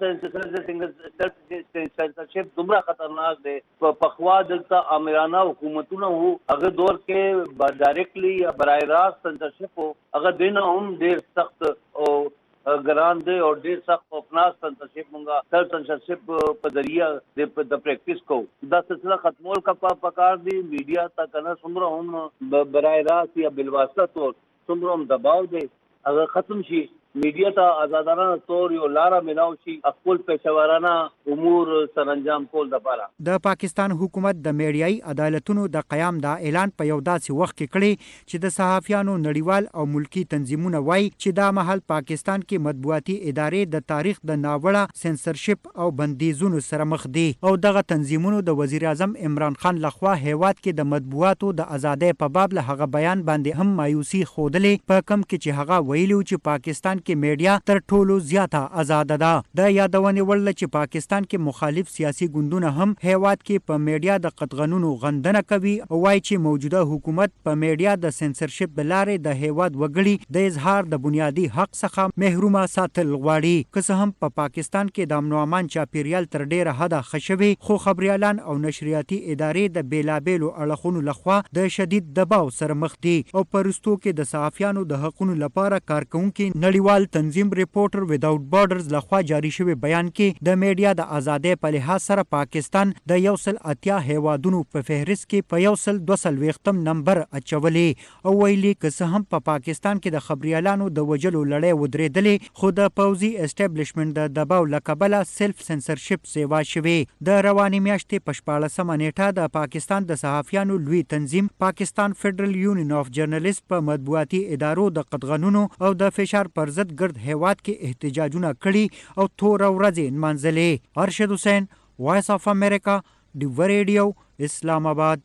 سنسرشپ دومره خطرناک دی. په خوا دلته امرانه حکومتونه وو هغه دور کې ډایرکټلی یا برای راست سنسرشپ هغه دینه هم ډیر سخت او ګران دی او ډیر سخت خطرناک سنسرشپ مونږه سیلف سنسرشپ په ذریعہ د پریکټیس کو دا سلسله ختمول کا پکار دی. میډیا تا کنه څومره هم برای راست یا بلواسطه طور څومره هم دباو دی هغه ختم شي. میډیا ته آزادانه طور یو لاره ملاو شي خپل پېښورانه امور سرانجام کول لپاره. د پاکستان حکومت د میډیایي عدالتونو د قیام د اعلان په یو داسې وخت کې کړی چې د صحافیانو نړیوال او ملکی تنظیمونه وایي چې دا مهال پاکستان کې مطبوعاتي ادارې د تاریخ د ناوړه سنسرشپ او بندیزونو سره مخ دي او دغه تنظیمونو د وزیر اعظم عمران خان لخوا هیواد کې د مطبوعاتو د ازادۍ په باب له هغه بیان باندې هم مایوسي ښودلې په کم کې چې هغه ویلو چې پاکستان کې میډیا تر ټولو زیاته آزاد ده. د یادونې وړ چې پاکستان کې مخالف سیاسي ګوندونه هم هیواد کې په میډیا د قطغنونو غندنه کوي او وايي چې موجوده حکومت په میډیا د سنسرشپ بلارې د هیواد وګړي د اظهار د بنیادی حق څخه محرومه ساتل غواړي. که څه هم په پاکستان کې د امن او امان چاپیریال تر ډیره حده خښوي خو خبريالان او نشریاتي ادارې د بیلابېلو اړخونو لخوا د شدید دباو سره مخ دي او پرستو کې د صحافیانو د حقوقو لپاره کارکونکي نړیوال تنظیم ریپورټر وداوټ بارډرز لخوا جاری شوی بیان کې د میډیا د ازادۍ په لحاظ سره پاکستان د 180 هیوادونو په فهرست کې په 122 نمبر اچولې او ویلي که څه هم په پاکستان کې د خبريالانو د وجلو لړۍ ودرېدلې خو د پوځي اسټابلیشمنت د دباو لکبله سیلف سنسرشپ سیوا شوی. د روانې میاشتې په 14 نیټه د پاکستان د صحافیانو لوی تنظیم پاکستان فدرل یونین اف جرنالیست په مطبوعاتي ادارو د قطغنونو او د فشار پر ضد ګرد هیواد کې احتجاجونه کړي او تور ورځې نمانځلې. ارشد حسین وایس اف امریکا ډیو ریډیو اسلام آباد.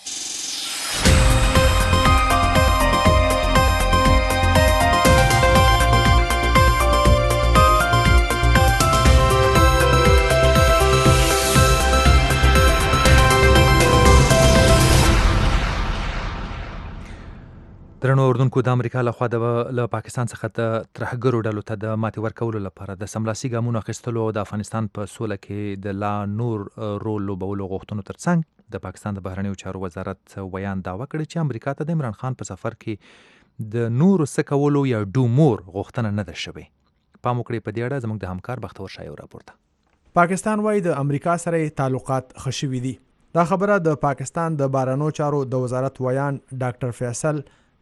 درنو اردوونکو د امریکا لخوا له پاکستان څخه د ترهګرو ډلو ته د ماتې ورکولو لپاره د سملاسي ګامونو اخیستلو او د افغانستان په سوله کې د لا نور رول لوبولو غوښتنو ترڅنګ د پاکستان د بهرنیو چارو وزارت ویان دعوه کړې چې امریکا ته د عمران خان په سفر کې د نورو څه کولو یا ډو مور غوښتنه نه ده شوې. پام وکړئ په دې اړه زموږ د همکار بختور شاه یو راپور ته. پاکستان وايي د امریکا سره تعلقات ښه شوي دي. دا خبره د پاکستان د بهرنیو چارو د وزارت ویان ډاکټر فیصل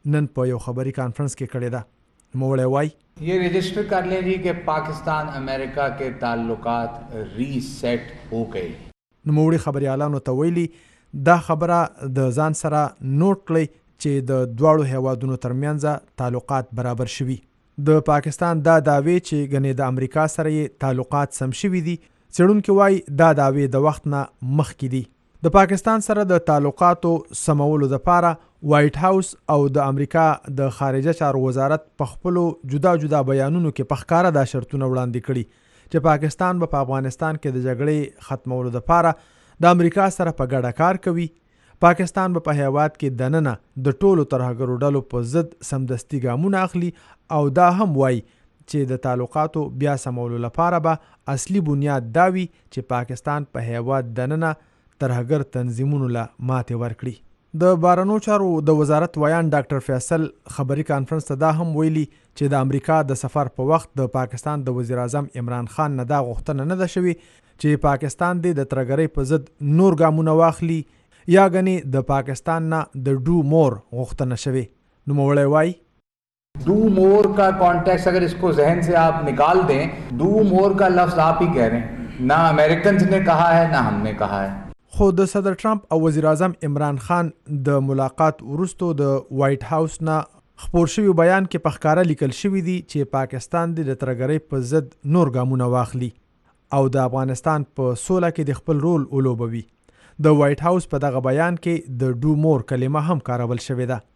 نن په یو خبري کانفرنس کې کړې ده. نوموړی وایي ये रजिस्टर कर लें जी कि पाकिस्तान अमेरिका के ताल्लुकात रीसेट हो गए. نوموړي خبريالانو ته ویلي دا خبره د ځان سره نوٹ کړئ چې د دواړو هیوادونو ترمنځ تعلقات برابر شوي. د پاکستان دا دعوی چې ګنې د امریکا سره یې تعلقات سم شوي دي. څېړونکي وایي دا دعوی د وخت نه مخکې دي. د پاکستان سره د تعلقاتو سمولو لپاره وایټ هاوس او د امریکا د خارجه چارو وزارت په خپلو جدا جدا بیانونو کې په ښکاره دا شرطونه وړاندې کړي چې پاکستان به په افغانستان کې د جګړې ختمولو لپاره د امریکا سره په ګډه کار کوي. پاکستان به په هیواد کې دننه د ټولو ترهګرو ډلو په ضد سمدستي ګامونه اخلي او دا هم وایي چې د تعلقاتو بیا سمولو لپاره به اصلي بنیاد دا وي چې پاکستان په هیواد دننه ترهګر تنظیمونو له ماتې ورکړي. د بهرنیو چارو د وزارت ویان ډاکټر فیصل خبري کانفرنس ته دا هم ویلي چې د امریکا د سفر په وخت د پاکستان د وزیر اعظم عمران خان نه دا غوښتنه نه ده شوې چې پاکستان د ترهګرۍ په ضد نور ګامونه واخلي یا ګنې د پاکستان نه د ډو مور غوښتنه شوې. نوموړی وایي डू मोर का कॉन्टेक्स्ट अगर इसको जहन से आप निकाल दें, डू मोर का लफ्ज आप ही कह रहे हैं, ना अमेरिकन ने कहा है ना हमने कहा है. خو د صدر ټرمپ او وزیر اعظم عمران خان د ملاقات وروسته د وایټ هاوس نه خپور شوی بیان کې په ښکاره لیکل شوی دی چې پاکستان د ترهګرۍ په ضد نور ګامونه واخلي او د افغانستان په سوله کې د خپل رول ولوبوي. د وایټ هاوس په دغه بیان کې د ډو مور کلمه هم کارول شوې ده.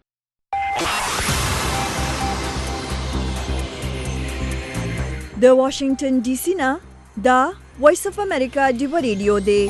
د واشنگټن ډي سي نه دا وایس اف امریکا دی ریډیو دی.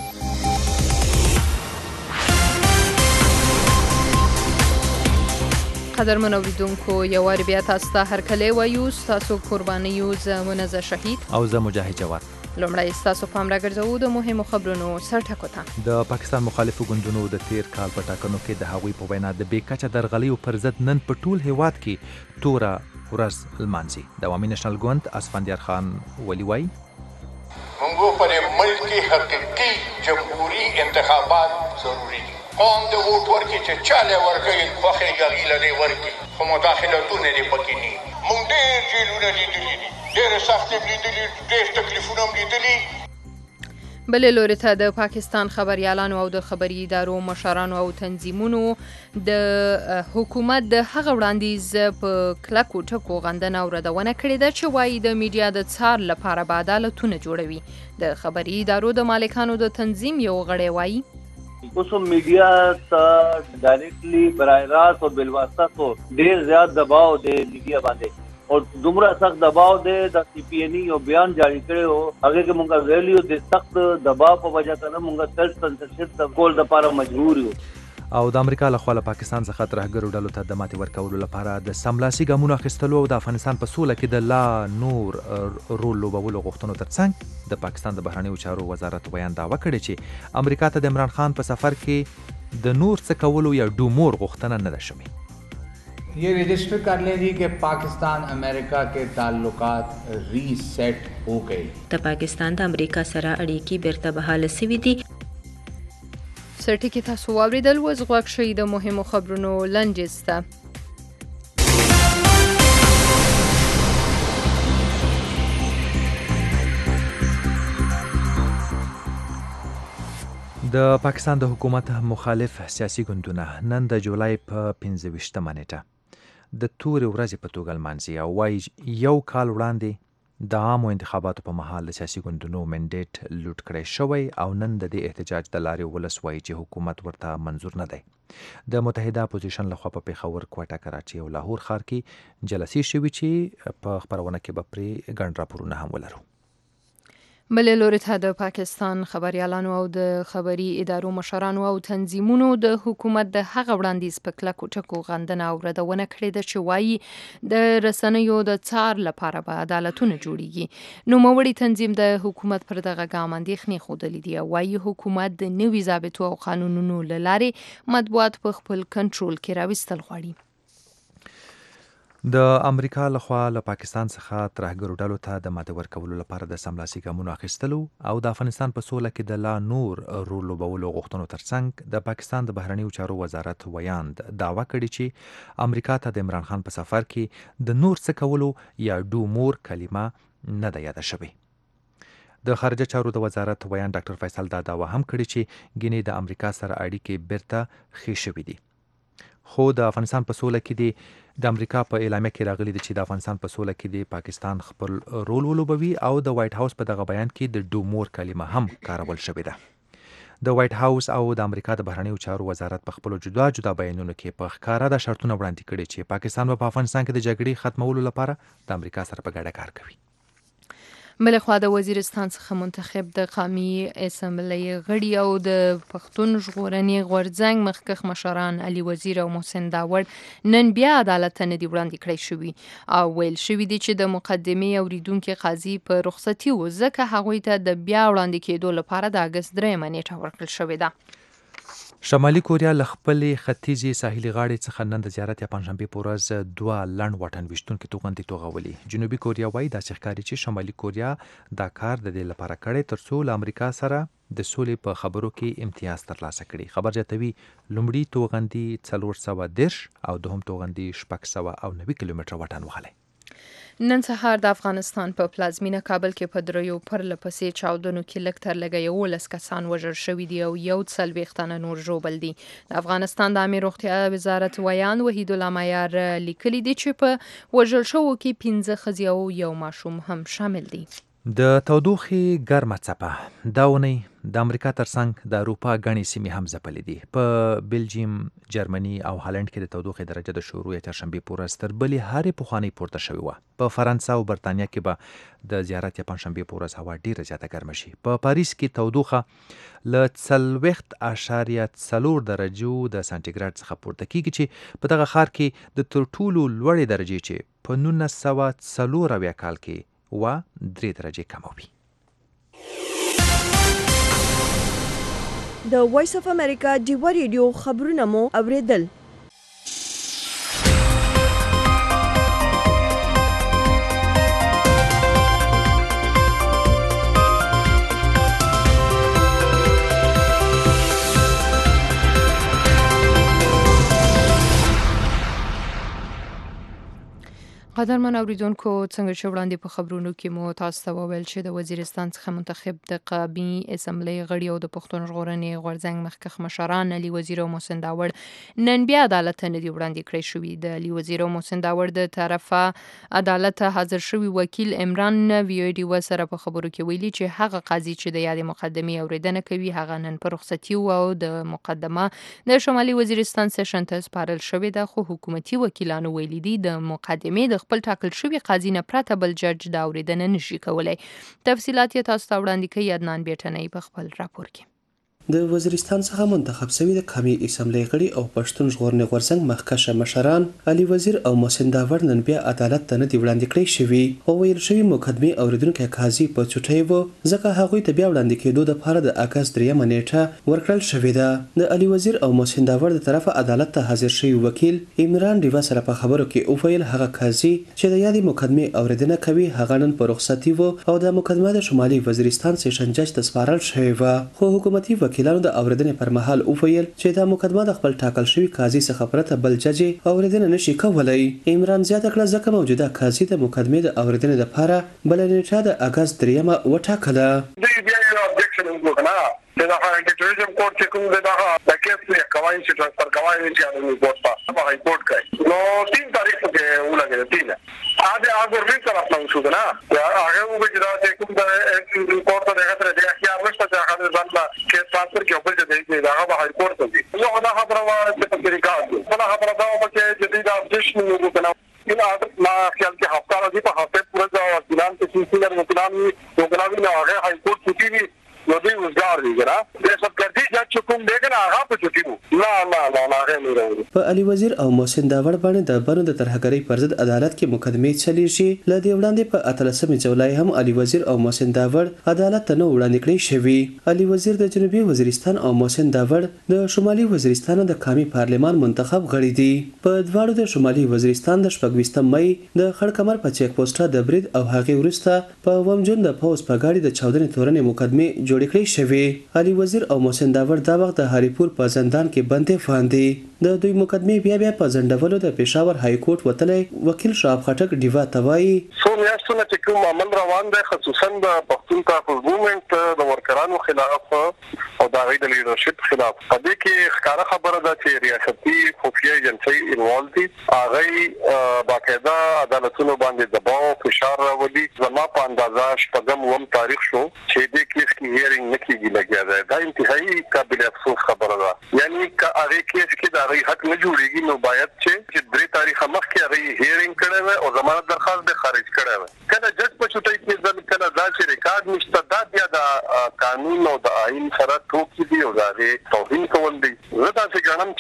قدرمن اوریدونکو یو وار بیا تاسو ته هرکلی وایو. ستاسو قرباني یو زمونه ز شهید او زه مجاهد جواد. لومړی ستاسو پام راګرځوو د مهمو خبرونو سرټکو ته. د پاکستان مخالفو ګوندونو د تیر کال په ټاکنو کې د هغوی په وینا د بې کچه درغلیو پر ضد نن په ټول هیواد کې توره ورځ لمانځي. د عوامي نشنل ګوند اسفندیار خان ولی وایي موږ پر ملک کې حقیقي جمهوری انتخابات ضروری دي. قوم د ووټ ورکړي چې چاله ورکوي خوښې هغې له دې ورکړي، خو مداخلتونه دې پکې نه وي. موږ ډېر جیلونه لیدلي دي، ډېرې سختۍ هم لیدلي، ډېر تکلیفونه هم لیدلي. بلې لوري ته د پاکستان خبريالانو او د خبري ادارو مشرانو او تنظیمونو د حکومت د هغه وړاندیز په کلکو ټکو غندنه او ردونه کړې ده چې وایي د میډیا د څار لپاره به عدالتونه جوړوي. د خبري ادارو د مالکانو د تنظیم یو غړی وایي اوس میډیا ته ډایرکټلی برای راست او بلواسطه تو ډیر زیات دباو دی میډیا باندې او دومره سخت دباو دی د سی پی ان ای او بیان جاری کړي او هغه کې مونږ ویلیو د سخت دباو په وجه سره مونږ سیلف سنسرشپ د کول لپاره مجبور یو. او د امریکا له خوا له پاکستان څخه ترهګرو ډلو ته د ماتې ورکولو لپاره د سملاسي ګامونو اخیستلو او د افغانستان په سوله کې د لا نور رول لوبولو غوښتنو ترڅنګ د پاکستان د بهرنیو چارو وزارت ویان دعوه کړې چې امریکا ته د عمران خان په سفر کې د نور څه کولو یا ډو مور غوښتنه نه ده شوې. ये रजिस्टर कर लें जी कि पाकिस्तान अमेरिका के ताल्लुकात रीसेट हो गए. د پاکستان د امریکا سره اړیکې بیرته بحاله شوې دي. سرټکی تاسو واوریدل وز غوښ شي د مهمو خبرونو لنډیز ته. د پاکستان د حکومت مخالف سیاسي ګوندونه نن د جولای په 25مه نیټه د تورې ورځې په توګه لمانځي او وایي یو کال وړاندې د عامو انتخاباتو په مهال د سیاسي ګوندونو منډیټ لوټ کړی شوی او نن د دې احتجاج د لارې ولس وایي چې حکومت ورته منظور نه دی. د متحده اپوزیشن لخوا په پیښور، کوټه، کراچي او لاهور ښار کې جلسې شوي چې په خپرونه کې به پرې ګڼ راپورونه هم ولرو. بلې لوري ته د پاکستان خبريالانو او د خبري ادارو مشرانو او تنظیمونو د حکومت د هغه وړاندیز په کلکو ټکو غندنه او ردونه کړې ده چې وایي د رسنیو د څار لپاره به عدالتونه جوړیږي. نوموړي تنظیم د حکومت پر دغه ګام اندېښنې ښودلې دي او وایي حکومت د نوي ضابطو او قانونونو له لارې مطبوعات په خپل کنټرول کې راوستل غواړي. د امریکا لخوا له پاکستان څخه ترهګرو ډلو ته د ماتې ورکولو لپاره د سملاسي ګامونو اخیستلو او د افغانستان په سوله کې د لا نور رول لوبولو غوښتنو ترڅنګ د پاکستان د بهرنیو چارو وزارت ویاند دعوه کړې چې امریکا ته د عمران خان په سفر کې د نور څه کولو یا ډو مور کلمه نه ده یاده شوې. د خارجه چارو د وزارت ویاند ډاکټر فیصل دا دعوه هم کړې چې ګینې د امریکا سره اړیکې بیرته ښې شوې دي. خو د افغانستان په سوله کې د امریکا په اعلامیه کې راغلي دي چې د افغانستان په سوله کې د پاکستان خپل رول ولوبوي او د وایټ هاوس په دغه بیان کې د ډو مور کلمه هم کارول شوې ده. د وایټ هاوس او د امریکا د بهرنیو چارو وزارت په خپل جدا جدا بیانونو کې په ښکاره د شرطونه وړاندې کړي چې پاکستان په افغانستان کې د جګړې ختمولو لپاره د امریکا سره په ګډه کار کوي. بلخوا د وزیرستان څخه منتخب د قومي اسمبلی غړي او د پښتون ژغورنې غورځنګ مخکښ مشران علي وزیر او محسن داوړ نن بیا عدالت ته نه دي وړاندې کړی شوي او ویل شوي دي چې د مقدمې اوریدونکو قاضي په رخصتي و ځکه هغوی ته د بیا وړاندې کېدو لپاره د اګست 3 نیټه ورکړل شوې ده. شمالي کوریا له خپلې ختیځې ساحلي غاړې څخه نن د زیارت یا پنجشنبې په ورځ 2 لنډ واټن ویشتونکي توغندي توغولي. جنوبي کوریا وایي داسې ښکاري چې شمالي کوریا دا کار د دې لپاره کړی ترڅو له امریکا سره د سولې په خبرو کې امتیاز ترلاسه کړي. خبر زیاتوي لومړي توغندي 410 او دوهم توغندي 690 کیلومتره واټن وهلی. نن سهار د افغانستان په پلازمینه کابل کې په دریو پرله پسې چاودنو کې لږ تر لږه 11 کسان وژل شوي دي او 140 تنه نور ژوبل دي. د افغانستان د عامه روغتیا وزارت ویاند وحید الله معیار لیکلي دي چې په وژل شوو کې 15 ښځې او یو ماشوم هم شامل دي. د تودوخې ګرمه څپه دا اونۍ د امریکا ترڅنګ د اروپا غني سیمې هم ځپلې دي. په بلجیم، جرمني او هالند کې د تودوخې درجه د شروع یا چهارشنبې په ورځ تر بلې هرې پخوانۍ پورته شوې وه. په فرانسه او برتانیا کې به د زیارت یا پنجشنبې په ورځ هوا ډیره زیاته ګرمه شي. په پاریس کې تودوخه له 40.4 درجو د سانتیګریډ څخه پورته کیږي چې په دغه ښار کې د تر ټولو لوړې درجې چې په 1940 کال کې و 3 درجې کموي. د وایس اف امریکا ډیوا ریډیو خبرونه مو اوریدل. قدرمن اوریدونکو څنګه چې وړاندې په خبرونو کې مو تاسو ته وویل چې د وزیرستان څخه منتخب د قومي اسمبلی غړي او د پښتون ژغورنې غورځنګ مخکښ مشران علي وزیر او محسن داوړ نن بیا عدالت ته نه دي وړاندې کړی شوي. د علي وزیر او محسن داوړ د طرفه عدالت ته حاضر شوي وکیل عمران ویډیو سره په خبرو کې ویلي چې هغه قاضي چې د یادې مقدمې اوریدنه کوي هغه نن په رخصتي او د مقدمه د شمالي وزیرستان سیشن ته سپارل شوې ده، خو حکومتي وکیلانو ویلي دي د مقدمې د خپل ټاکل شوي قاضي نه پرته بل جج دا اوریدنه نشي کولای. تفصیلات یې تاسو ته وړاندې کوي عدنان بیټنۍ په خپل راپور کې. د وزیرستان څخه منتخب شوی د قومي اسمبلی غړي او پښتون ژغورنې غورځنګ مخکښ مشران علي وزیر او محسن داوړ نن بیا عدالت ته نه دي وړاندې کړی شوي او ویل شوي مقدمې اوریدونکي قاضي په چوټۍ و ځکه هغوی ته بیا وړاندې کېدو لپاره د اګست 3 نیټه ورکړل شوې ده. د علي وزیر او محسن داوړ د طرفه عدالت ته حاضر شوی وکیل عمران ډیوا سره په خبرو کې وویل هغه قاضي چې د یادې مقدمې اوریدنه کوي هغه نن په رخصتي و او د مقدمه د شمالي وزیرستان سیشن جج ته سپارل شوی و، خو حکومتي وکیلانو د اوریدنې پر مهال وویل چې دا مقدمه د خپل ټاکل شوي قاضي څخه پرته بل جج اوریدنه نشي کولای. عمران زیاته کړه ځکه موجوده قاضي د مقدمې د اوریدنې لپاره بل نیټه د اګست 3 وټاکله. دا هغه ټریجن کورټ چې کوم دا کیس یې کوي چې ټرانسفر کوي چې د ریپورت په هاي کورټ کې نو 3 تاریخ ته ولګي 3 اځه هغه ورته طرف نه شو کنه هغه وګړي چې کوم د ریپورت ته دغه تر دې اختیار نشته چې هغه ځان لا کې ټرانسفر کې خپل دې دا هغه هاي کورټ ته نو دا خبره وایي چې په طریقه دا خبره دا چې جديد اپډیشن وګورئ کنه ما خیال کې هفته راځي په هفته پورې دا وکیلان کې سینیئر وکیلان نه هغه هاي کورټ کې نو دوی وزګار دي ګره د سب کړي چې کوم دغه هغه په چټي وو په علي وزیر او محسن داوړ باندې د بنو د ترهګرۍ پر ضد عدالت کې مقدمې چلیږي. له دې وړاندې په 18 جولای هم علي وزیر او محسن داوړ عدالت ته نه وړاندې کړی شوی. علي وزیر د جنوبي وزیرستان او محسن داوړ د شمالي وزیرستان د قومي پارلمان منتخب غړي دي. په دواړو د شمالي وزیرستان د 26 مئی د خړکمر په چیک پوسټه د برید او هغې وروسته په ومجن د پوز په گاډي د چاودنې تورنې مقدمې جوړې کړې شوې. علي وزیر او محسن داوړ دا وخت د هریپور په زندان کې بندي فاندي. د دوی مقدمې بیا په ځنډولو د پېښور های کورټ وتلی وکیل شعب خټک ډیوا ته وایي څو میاشتونه چې کوم عمل روان دی خصوصا د پښتونخوا موومنټ د ورکرانو خلاف او د هغوی د لیډرشپ خلاف په دې کې ښکاره خبره ده چې ریاستي خفیه ایجنسۍ انوالو دي. هغوی باقاعده عدالتونو باندې دباو فشار راولي. زما په اندازه 8 تاریخ شو چې دې کیس کې هیرینګ نه کېږي لګیا دی. دا انتهایی قابل افسوس خبره ده. یعنی که هغې کیس کې د هغوی حق نه جوړېږي نو باید چې 3 تاریخه مخکې هغوی هیرینګ کړی وی او ضمانت درخواست به خارج کړی وی. کله جج په چوټۍ کې ځل کله دا چې ریکارډ نشته دا بیا د قانون او د آئین سره ټوکې دي او د هغې توهین کول دي. زه داسې ګڼم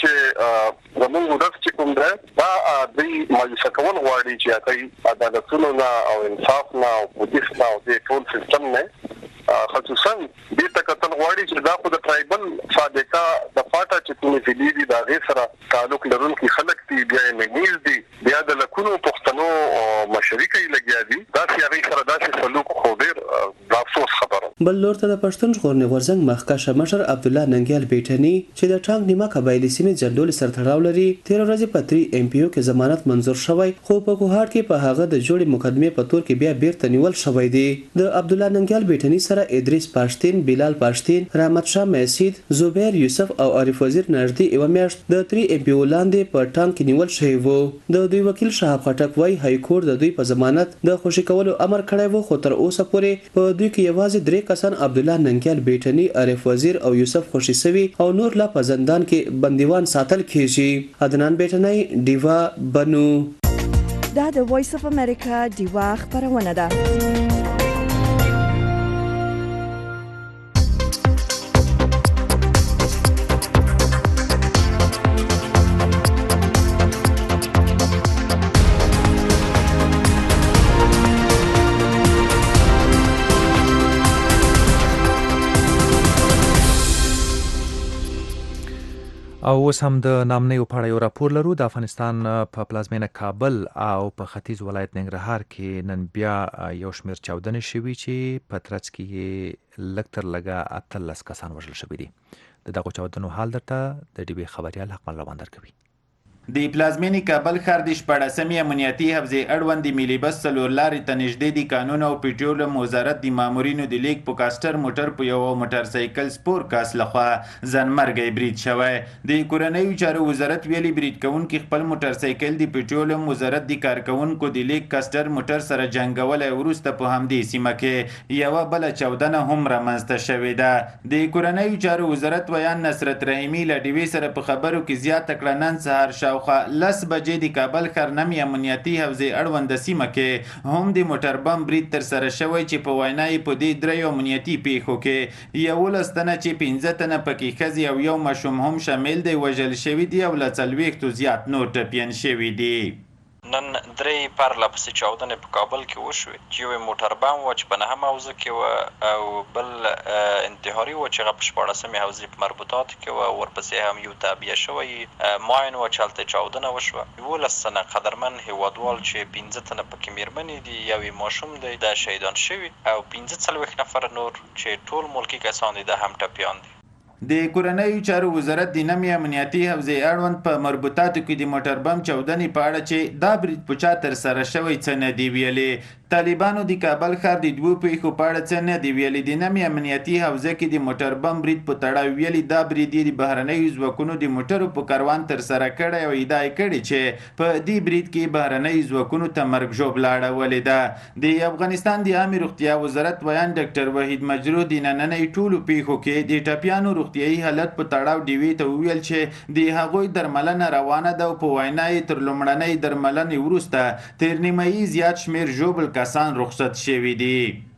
چې زموږ ولس چې کوم دی دا دوی مایوسه کول غواړي چې هغوی عدالتونو نه او انصاف نه او پولیس نه او دې ټول سیستم نه خصوصا دې ته کتل غواړي چې دا خو د ټرایبل سابقه د فاټا چې کومې ضلعې دي د هغې سره تعلق لرونکي خلک دي بیا یې مګنیز دي بیا د لکونو پښتنو مشري کوي لګیا دي داسې هغوی سره داسې سلوک خو ډېر د افسوس خبره. بل لور ته د پښتون ژغورنې غورځنګ مخکښه مشر عبدالله ننګیال بیټني چې د ټانک نیمه قبایلي سیمې جنډول سره تړاو لري 13 ورځې په 3 MPO کې ضمانت منظور شوی خو په کوهاټ کې په هغه د جوړې مقدمې په تور کې بیا بیرته نیول شوی دی. د عبدالله ننګیال بیټني سره ادریس پاشتین، بلال پاشتین، رحمت شاه میسید، زبیر یوسف او عارف وزیر نږدې یوه میاشت د 3 MPO لاندې په ټانک کې نیول شوی وو. د دوی وکیل شهاب خټک وایي های کورټ د دوی په ضمانت د خوشي کولو امر کړی وو خو تر اوسه پورې په دوی کې یوازې 3 کسان عبدالله ننګیال بیټني، عارف وزیر او یوسف خوشي سوي او نور لا په زندان کې بندیوان ساتل کیږي. عدنان بیټني ډیوا بنو. دا د وایس اف امریکا ډیوا خبرونه ده. او اوس هم د نامنیو په اړه یو راپور لرو. د افغانستان په پلازمینه کابل او په ختیځ ولایت ننګرهار کې نن بیا یو شمېر چاودنې شوي چې په ترڅ کې یې لږ تر لږه 18 کسان وژل شوي دي. د دغو چاودنو حال درته د ډي بي خبریال حقمل روان درکوي. د پلازمینې کابل ښار د 14مې امنیتي حفظې اړوند د ملي بس څلور لارې ته نږدې د قانون او پټرولیم وزارت د مامورینو د لیک په کاسټر موټر په یو موټرسایکل سپور کس لخوا ځانمرګی برید شوی. د کورنیو چارو وزارت ویلي برید کوونکي خپل موټرسایکل د پټرولیم وزارت د کارکوونکو د لیک کاسټر موټر سره جنګولی وروسته په همدې سیمه کې یوه بله چاودنه هم رامنځته شوې ده. د کورنیو چارو وزارت ویان نصرت رحیمي له ډیوې سره په خبرو کې زیاته کړه نن سهار شاوخوا 10 بجې د کابل ښار نمې امنیتي حوزې اړونده سیمه کې هم د موټر بم برید ترسره شوی چې په وینا یې په دې 3 امنیتي پیښو کې 11 تنه چې 15 تنه پکې ښځې او یو ماشوم هم شامل دی وژل شوي دي او له 40 زیات نور ټپیان شوي دي. نن 3 پرله پسې چاودنې په کابل کې وشوې چې یو موټر بم و چې په 9 حوزه کې و او بل انتحاري و چې هغه په 14مې حوزې په مربوطاتو کې و. ورپسې هم یو تعبیه شوی معاین و چې هلته چاودنه وشوه. 11 تنه قدرمن هیوادوال چې 15 تنه پکې میرمنې دي یو یې ماشوم دی دا شهیدان شوي او 45 نفر نور چې ټول ملکي کسان دي دا هم ټپیان دي. د کورنیو چارو وزارت د نمې امنیتي حوزې اړوند په مربوطاتو کې د موټر بم چاودنې په اړه چې دا برید په چا ترسره شوی څه نه دي ویلي. طالبانو د کابل ښار د 2 پیښو په اړه څه نه دي ویلي. د نمې امنیتي حوزه کې د موټر بم برید په تړاو ویلي دا برید د بهرنیو ځواکونو د موټرو په کاروان ترسره کړی او ادعا یې کړې چې په دې برید کې بهرنیو ځواکونو ته مرګ ژوبله اړولې ده. د افغانستان د عامې روغتیا وزارت ویان ډاکټر وحید مجروح د نننۍ ټولو پیښو کې د ټپیانو روغتیایي حالت په تړاو ډیوې ته وویل چې د هغوی درملنه روانه ده او په وینا یې تر لومړنۍ درملنې وروسته تر نیمایي زیات شمېر ژوبل کسان رخصت شوي دي.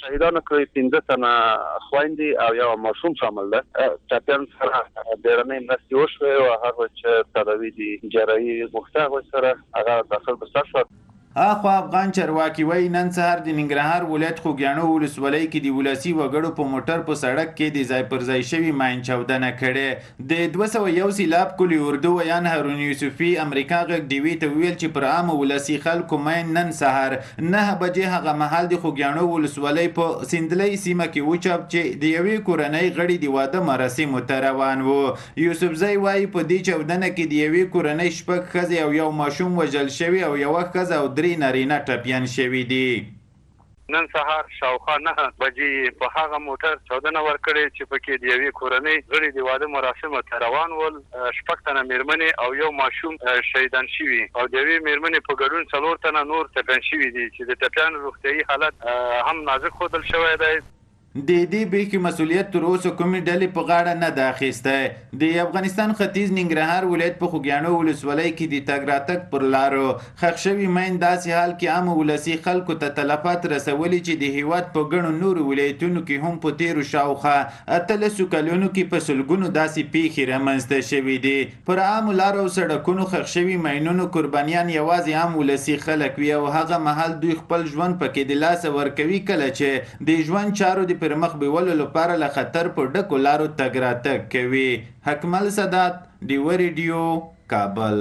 شهیدانو کې 15 تنه خويندې او یو ماشوم شامل ده. ټاپیان سره ډېرنې مرستې وشوې او هغه چې تداوی دي جراحي مختار سره هغه داخل بستر شو. اخو افغان چرواکي وای نن سهار د ننګرهار ولایت خوګیاڼو ولسوالۍ کې د ولسی وګړو په موټر په سړک کې د ځای پر ځای شوی ماین چاودنه کړې. د 201 سیلاب کلی اردو ویان هارون یوسفي امریکا غږ ډي وی ته ویل چې پر عام ولسی خلکو ماین نن سهار 9 بجې هغه مهال د خوګیاڼو ولسوالۍ په سندلۍ سیمه کې وچاب چې د یوې کورنۍ غړي د واده مراسم ته روان وو. یوسفزی وای په دې چاودنه کې د یوې کورنۍ شپږ ښځې او یو ماشوم وژل شوی او یو ښځه او نارینه ټپیان شوي دي. نن سهار شاوخوا 9 بجې په هغه موټر چاودنه ورکړې چې پکې د یوې کورنۍ غړي د واده مراسم ته روان ول. شپږ تنه میرمنې او یو ماشوم شهیدان شوي او د یوې میرمنې په ګډون 4 تنه نور ټپیان شوي دي چې د ټپیانو روغتیايي حالت هم نازک ښودل شوی دی. د دې بیخي مسولیت تر اوسه کومې ډلې په غاړه نه ده اخیسته. د افغانستان ختیځ ننګرهار ولایت په خوګیاڼو ولسوالۍ کې د تګ راتګ پر لارو ښخ شوي ماین داسې حال کې عام ولسي خلکو ته تلفات رسولي چې د هیواد په ګڼو نورو ولایتونو کې هم په تیرو شاوخوا 18 کلونو کې په سلګونو داسې پیښې رامنځته شوي دي. پر عامو لارو او سړکونو ښخ شوي ماینونو قربانیان یوازې عام ولسي خلک وي او هغه مهال دوی خپل ژوند پکې د لاسه ورکوي کله چې د ژوند چارو د پر مخ بیولو لپاره له خطر په ډکو لارو تګ راتګ کوي. حکمل سادات ډیو ریډیو کابل.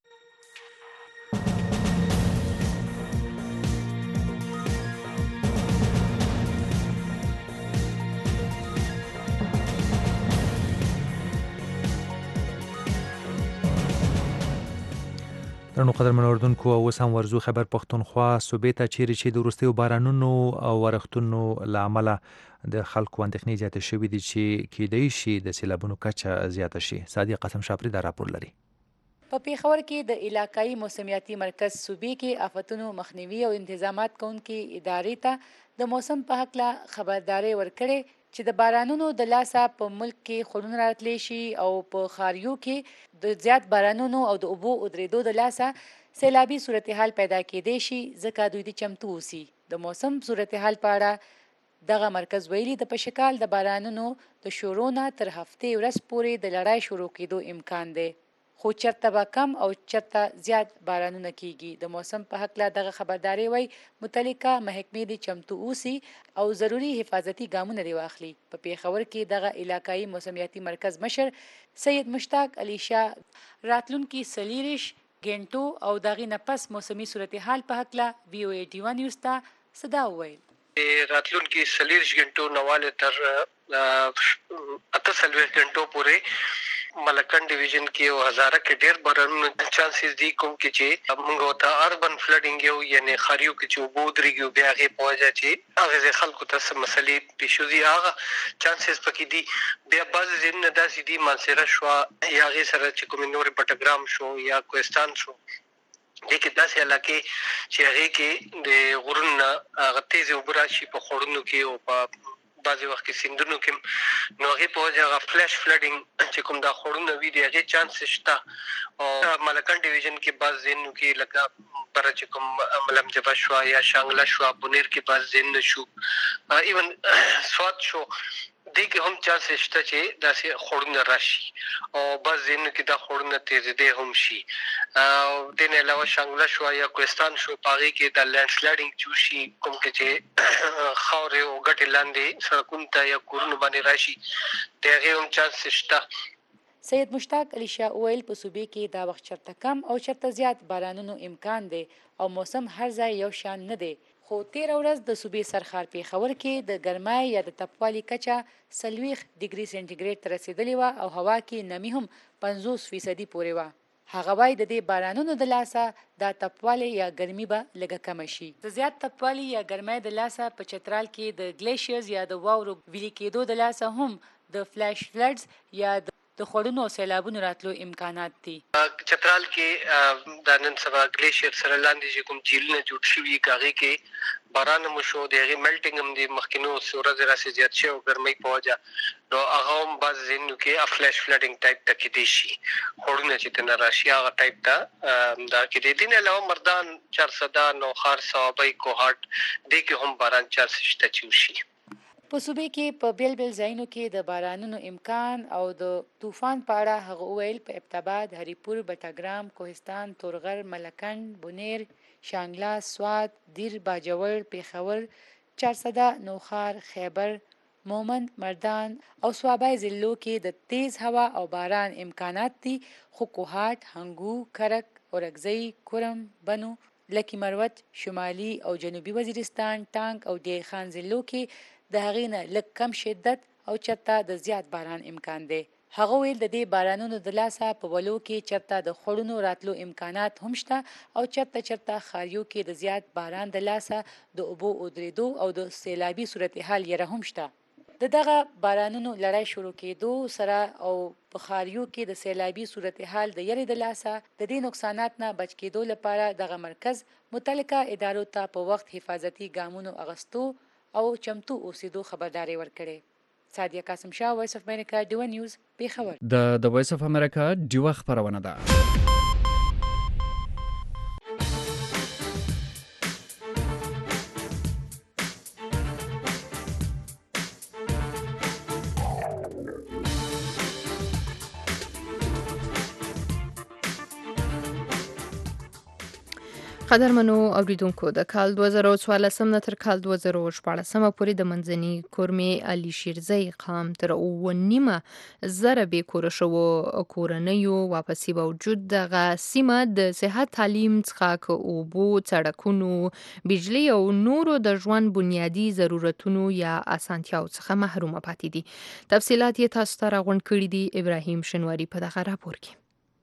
درنو قدرمن اوردونکو اوس هم ورزو خبر پښتونخوا صوبې ته چیرې چې د وروستیو بارانونو او ورښتونو له امله د خلکو اندېښنې زیاتې شوې دي چې کیدای شي د سیلابونو کچه زیاته شي. صادق قاسم شاپري دا راپور لري. په پیښور کې د علاقايي موسمیاتي مرکز صوبې کې آفتونو مخنیوي او انتظامات کوونکي ادارې ته د موسم په هکله خبرداري ورکړې چې د بارانونو د لاسه په ملک کې خړون راتلی شي او په خاریو کې د زیات بارانونو او د اوبو ودرېدو د لاسه سیلابي صورتحال پیدا کېدی شي ځکه دوی د چمتو اوسي. د موسم صورتحال په اړه دغه مرکز ویلي د پشکال د بارانونو د شروع نه تر هفتې ورځ پورې د لړۍ شروع کېدو امکان دی، خو چرته به کم او چرته زیات بارانونه کیږي. د موسم په هکله دغه خبرداري وای متعلقه محکمې د چمتو اوسي او ضروری حفاظتي ګامونه دی واخلي. په پیښور کې دغه علاقايي موسمیاتي مرکز مشر سید مشتاق علي شاه راتلونکي سلیریش ګنټو او دغه نفس موسمي صورتحال په هکله وی او ای ټي 1 نیوز ته صدا وویل. راتلونکي سلیریش ګنټو نواله تر 48 غنټو پورې ملکن ډیویژن کې او هزاره کې ډېر بارانونو چانسز دي کوم کې چې موږ ته اربن فلډینګ یو یعنی خاریو کې چې وبودريږي بیا هغه پوهه چې هغه خلکو ته مسلې پېښوي هغه چانسز پکې دي. بیا بعض ځین داسې دي مانسره شو یا هغه سره چې کوم نور پټګرام شو یا کوهستان شو دغه داسې علاقې چې هغه کې د غرون غتیز وبراشي په خورونو کې او په بعضی وخت کې سیندونو کې نو هغه په ځای فلش فلډینګ چې کوم دا خورونه وی دی هغه چانس شته او ملکن ډیویژن کې بعض ځینو کې لکه پر چې کوم ملم جبا شو یا شانګلا شو بونیر کې بعض ځین شو ایون سواد شو دغه هم چانس شته چې داسې خورونه راشي او بعض ځینو کې دا خورونه تیز دي هم شي او د نه علاوه شانګلا شو یا کوهستان شو پاغي کې د لینډ سلایډینګ چوشي کوم کې چې خاورې او ګټې لاندې سړکونو ته یا کورونو باندې راشي دغه هم چانس شته. سید مشتاق علي شاه ویل په صوبې کې دا وخت چرته کم او چرته زیات بارانونو امکان دی او موسم هر ځای یو شان نه دی، خو 13 ورځ د صوبې سرخار پیښور کې د ګرمای یا د تپوالي کچه 40 ډیګري سنټیګریډ ته رسیدلې وه او هوا کې نمی هم 50% پورې وه. هغه وایي د دې بارانونو د لاسه دا تپوالی یا ګرمي به لږه کمه شي. د زیات تپوالی یا ګرمۍ د لاسه په چترال کې د ګلیشیرز یا د واورو ویلي کېدو د لاسه هم د فلیش فلډز یا د د خړونو او سیلابونو راتلو امکانات دي. چترال کې د نن سبا ګلیشیر سره لاندې چې کوم جیلونه جوړ شوي کاغې کې باران مو شو د هغې ملټینګ هم د مخکینو ورځې راسې زیات شوی او ګرمۍ په وجه نو هغه هم بعض ځایونو کې فلش فلډینګ ټایپ ته کیدی شي خړونه چې تنه راشي هغه ټایپ ته دا کیدی دي. نه علاوه مردان چارسده نوخار صوابۍ کوهاټ دې کې هم باران چانس شته چې وشي. په صوبې کې په بیل بیل ځایونو کې د بارانونو امکان او د طوفان په اړه هغه وویل په ابتاباد، هریپور، بټګرام، کوهستان، تورغر، ملکنډ، بونیر، شانګله، سوات، دیر، باجوړ، پیښور، چارسده، نوخار، خیبر، مومند، مردان او صوابۍ ضلعو کې د تیز هوا او باران امکانات دي، خو کوهاټ، هنګو، کرک، اورکزۍ، کورم، بنو، لکی مروت، شمالي او جنوبي وزیرستان، ټانک او ډی خان ضلعو کې د هغې نه لږ کم شدت او چرته د زیات باران امکان دی. هغه ویل د دې بارانونو د لاسه په ولو کې چرته د خړونو راتلو امکانات هم شته او چرته خاریو کې د زیات باران د لاسه د اوبو ودرېدو او د سیلابي صورتحال یره هم شته. د دغه بارانونو لړۍ شروع کېدو سره او په خاریو کې د سیلابي صورتحال د یری د لاسه د دې نقصانات نه بچ کېدو لپاره دغه مرکز متعلقه ادارو ته په وخت حفاظتي ګامونو اغستو او چمتو اوسېدو خبرداري ورکړي. سادیه قاسم شاه، وایس اف امریکا، ډیوه نیوز، پیښور. د وایس اف امریکا ډیوه خبرونه ده. قدرمنو اوریدونکو، د کال 2014 نه تر کال 2014 پورې د منځني کورمې علي شیرزی قام تر 9.5 به کور شو کورنیو واپسی باوجود دغه سیمه د صحت تعلیم څخه اوبو سړکونو بجلی او نورو د ژوند بنیادی ضرورتونو یا اسانتیاو څخه محرومه پاتې دي. تفصیلات یې تاسو ته راغونډ کړي دي ابراهیم شنواری په دغه راپور کې.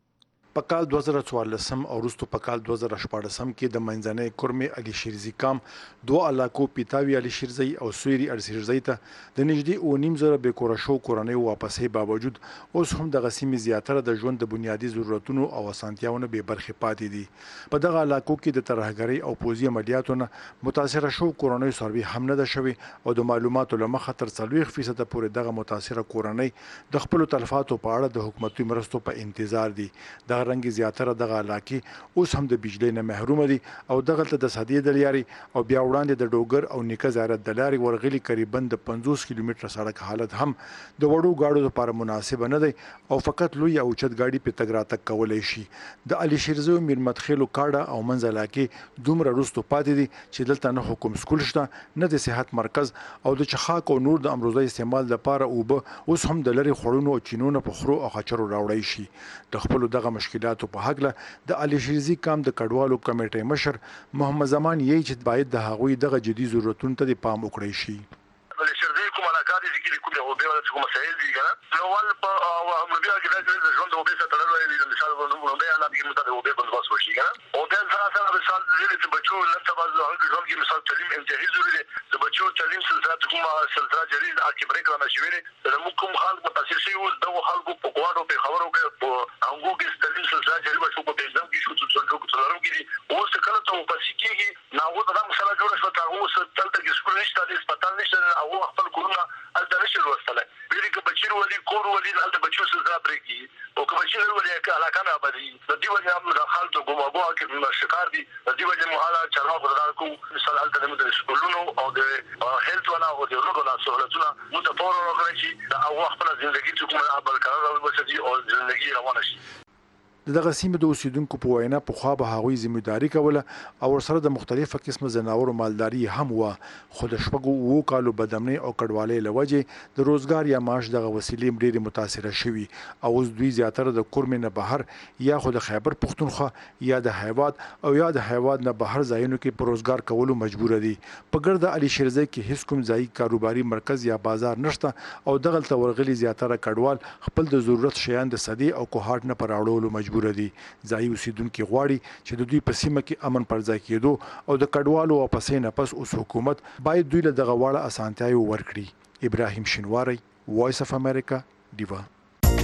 په کال 2014 او وروسته په کال 2014 کې د منځنۍ کورمې علي شیرزی قام دوه علاقو پیتاوی علي شیرزی او سویری علي شیرزی ته د نږدې 9.5 به کور شو کورنۍ واپسې باوجود اوس هم د غسیمې زیاتره د ژوند د بنیادی ضرورتونو او اسانتیاونو به برخه پاتې دي. په دغه علاقو کې د ترهګری او پوزي عملیاتو متاثر شو کورنۍ سروي هم نه ده شوی او د معلوماتو لمخه تر 40% پورې دغه متاثر کورنۍ د خپل تلفاتو په اړه د حکومتي مرستو په انتظار دي. د رنګ زیاتره دغه علاقې اوس هم د بجلی نه محروم دي او دغه ته د سادي د لیاري او بیا وړاندې د ډوګر او نیکه زیارت د لاري ورغلي قریبا د 50 کیلومتر سړک حالت هم د وړو گاډو لپاره مناسب نه دی او فقط لوی او چت گاډي په تګ راتګ کولای شي. د علي شیرزی میر مدخلو کاډه او منځ علاقې دومره رستو پاتې دي چې دلته نه حکومت سکول شته، نه د صحت مرکز او د چخاک او نور د امروزي استعمال لپاره اوبه اوس هم د لری خړونو او چینونو په خرو او خچرو راوړی شي. د خپل دغه مشکلاتو په حق له د علي شیرزی قام د کډوالو کمیټې مشر محمد زمان یې چې باید د هغوی دغه جدي ضرورتونو ته پام وکړي شي. علي شیرزی کوم علاقات دي چې کومه او به کوم مسایل دي کنه نو ول په هم بیا کې د ژوند او به څه تړلو دي د مثال ورنو به علاقه کې متده او به بندوبست وشي کنه او د سره مثال د بچو نن سبا د ژوند کې مثال تعلیم انتهایی ضروري دي. د بچو تعلیم سلسله کومه سلسله جری د اکی بریک را نشوي د کوم خلک متاثر شي او د خلکو په قواړو په خبرو کې په انګو کې تعلیم سلسله جری بچو په پیغام کې شو څلورم کې او څه کله ته په سکیږي ناغو د مسله جوړه شو تاغو ستل ته سکول نشته د هسپتال نشته او خپل کورونه التنشر وصله بیري کې بچیر ولي کور ولي د بچو سلسله بریکي او که بچیر ولي کې علاقه نه ابدي د دې وجه هم د خلکو ګوماګو کې شکار دي د دې وجه مهاله چلو غوړل کو مثال الته د سکولونو او د هیلث ولا او د روغلا سہولتونه متفاور راغلي چې او خپل ژوندۍ چې کومه برقرار وساتي او ژوندۍ روانه شي. دغه سیمه د اوسیدونکو په وینا په خوا به هغوی ذمہداري کوله او ورسره د مختلفه قسمه زناورو مالداري هم و، خو د شپږو وو کالو بدامنۍ او کډوالۍ لوجه د روزګار یا معاش دغه وسیلې ډېرې متاثره شوي او اوس دوی زیاتره د کورمې نه بهر یا خو د خیبر پښتونخوا یا د هیواد او یا د هیواد نه بهر ځایونو کې پر روزګار کولو مجبور دي. په ګرد علي شیرزی کې هیڅ کوم ځای کاروباري مرکز یا بازار نشته او دغه ته ورغلي زیاتره کډوال خپل د ضرورت شیان د صدی او کوهاټ نه پر راوړلو مجبور دي. ځای اوسیدونکو غواړي چې د دوی په سیمه کې امن پر ځای کېدو او د کډوالو واپسې نه پس اوس حکومت باید دوی له دغه واړه اسانتیاوي ورکړي. ابراهیم شنواری، وایس اف امریکا، ډیوا.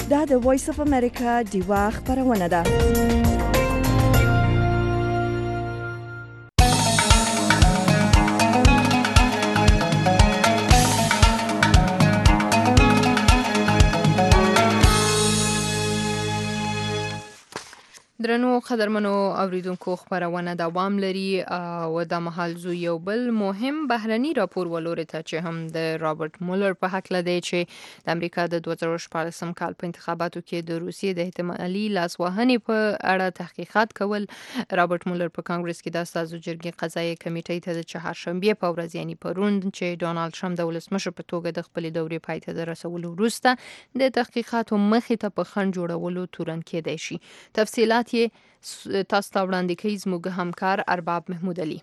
دا د وایس اف امریکا دیوا خبرونه ده. درنو قدرمنو اوریدونکو خبرونه دوام لري او د مهال زو یو بل مهم بهرني راپور ولوري ته چې هم د رابرټ مولر په حق لدی چې د امریکا د 2014 کال په انتخاباتو کې د روسیې د احتمالي لاسوهنې په اړه تحقیقات کول. رابرټ مولر په کانګرس کې د استازو جرګې قضایي کمیټې ته د چهارشنبه په ورځ یعنی پرون چې ډونالد ټرمپ د ولسمشر په توګه د خپل دورې پای ته د رسولو وروسته د تحقیقاتو مخې ته په خنډ جوړولو تورن کېدای شي. تفصيلات تاسو ته وړاندې کوي زموږ همکار ارباب محمود علي.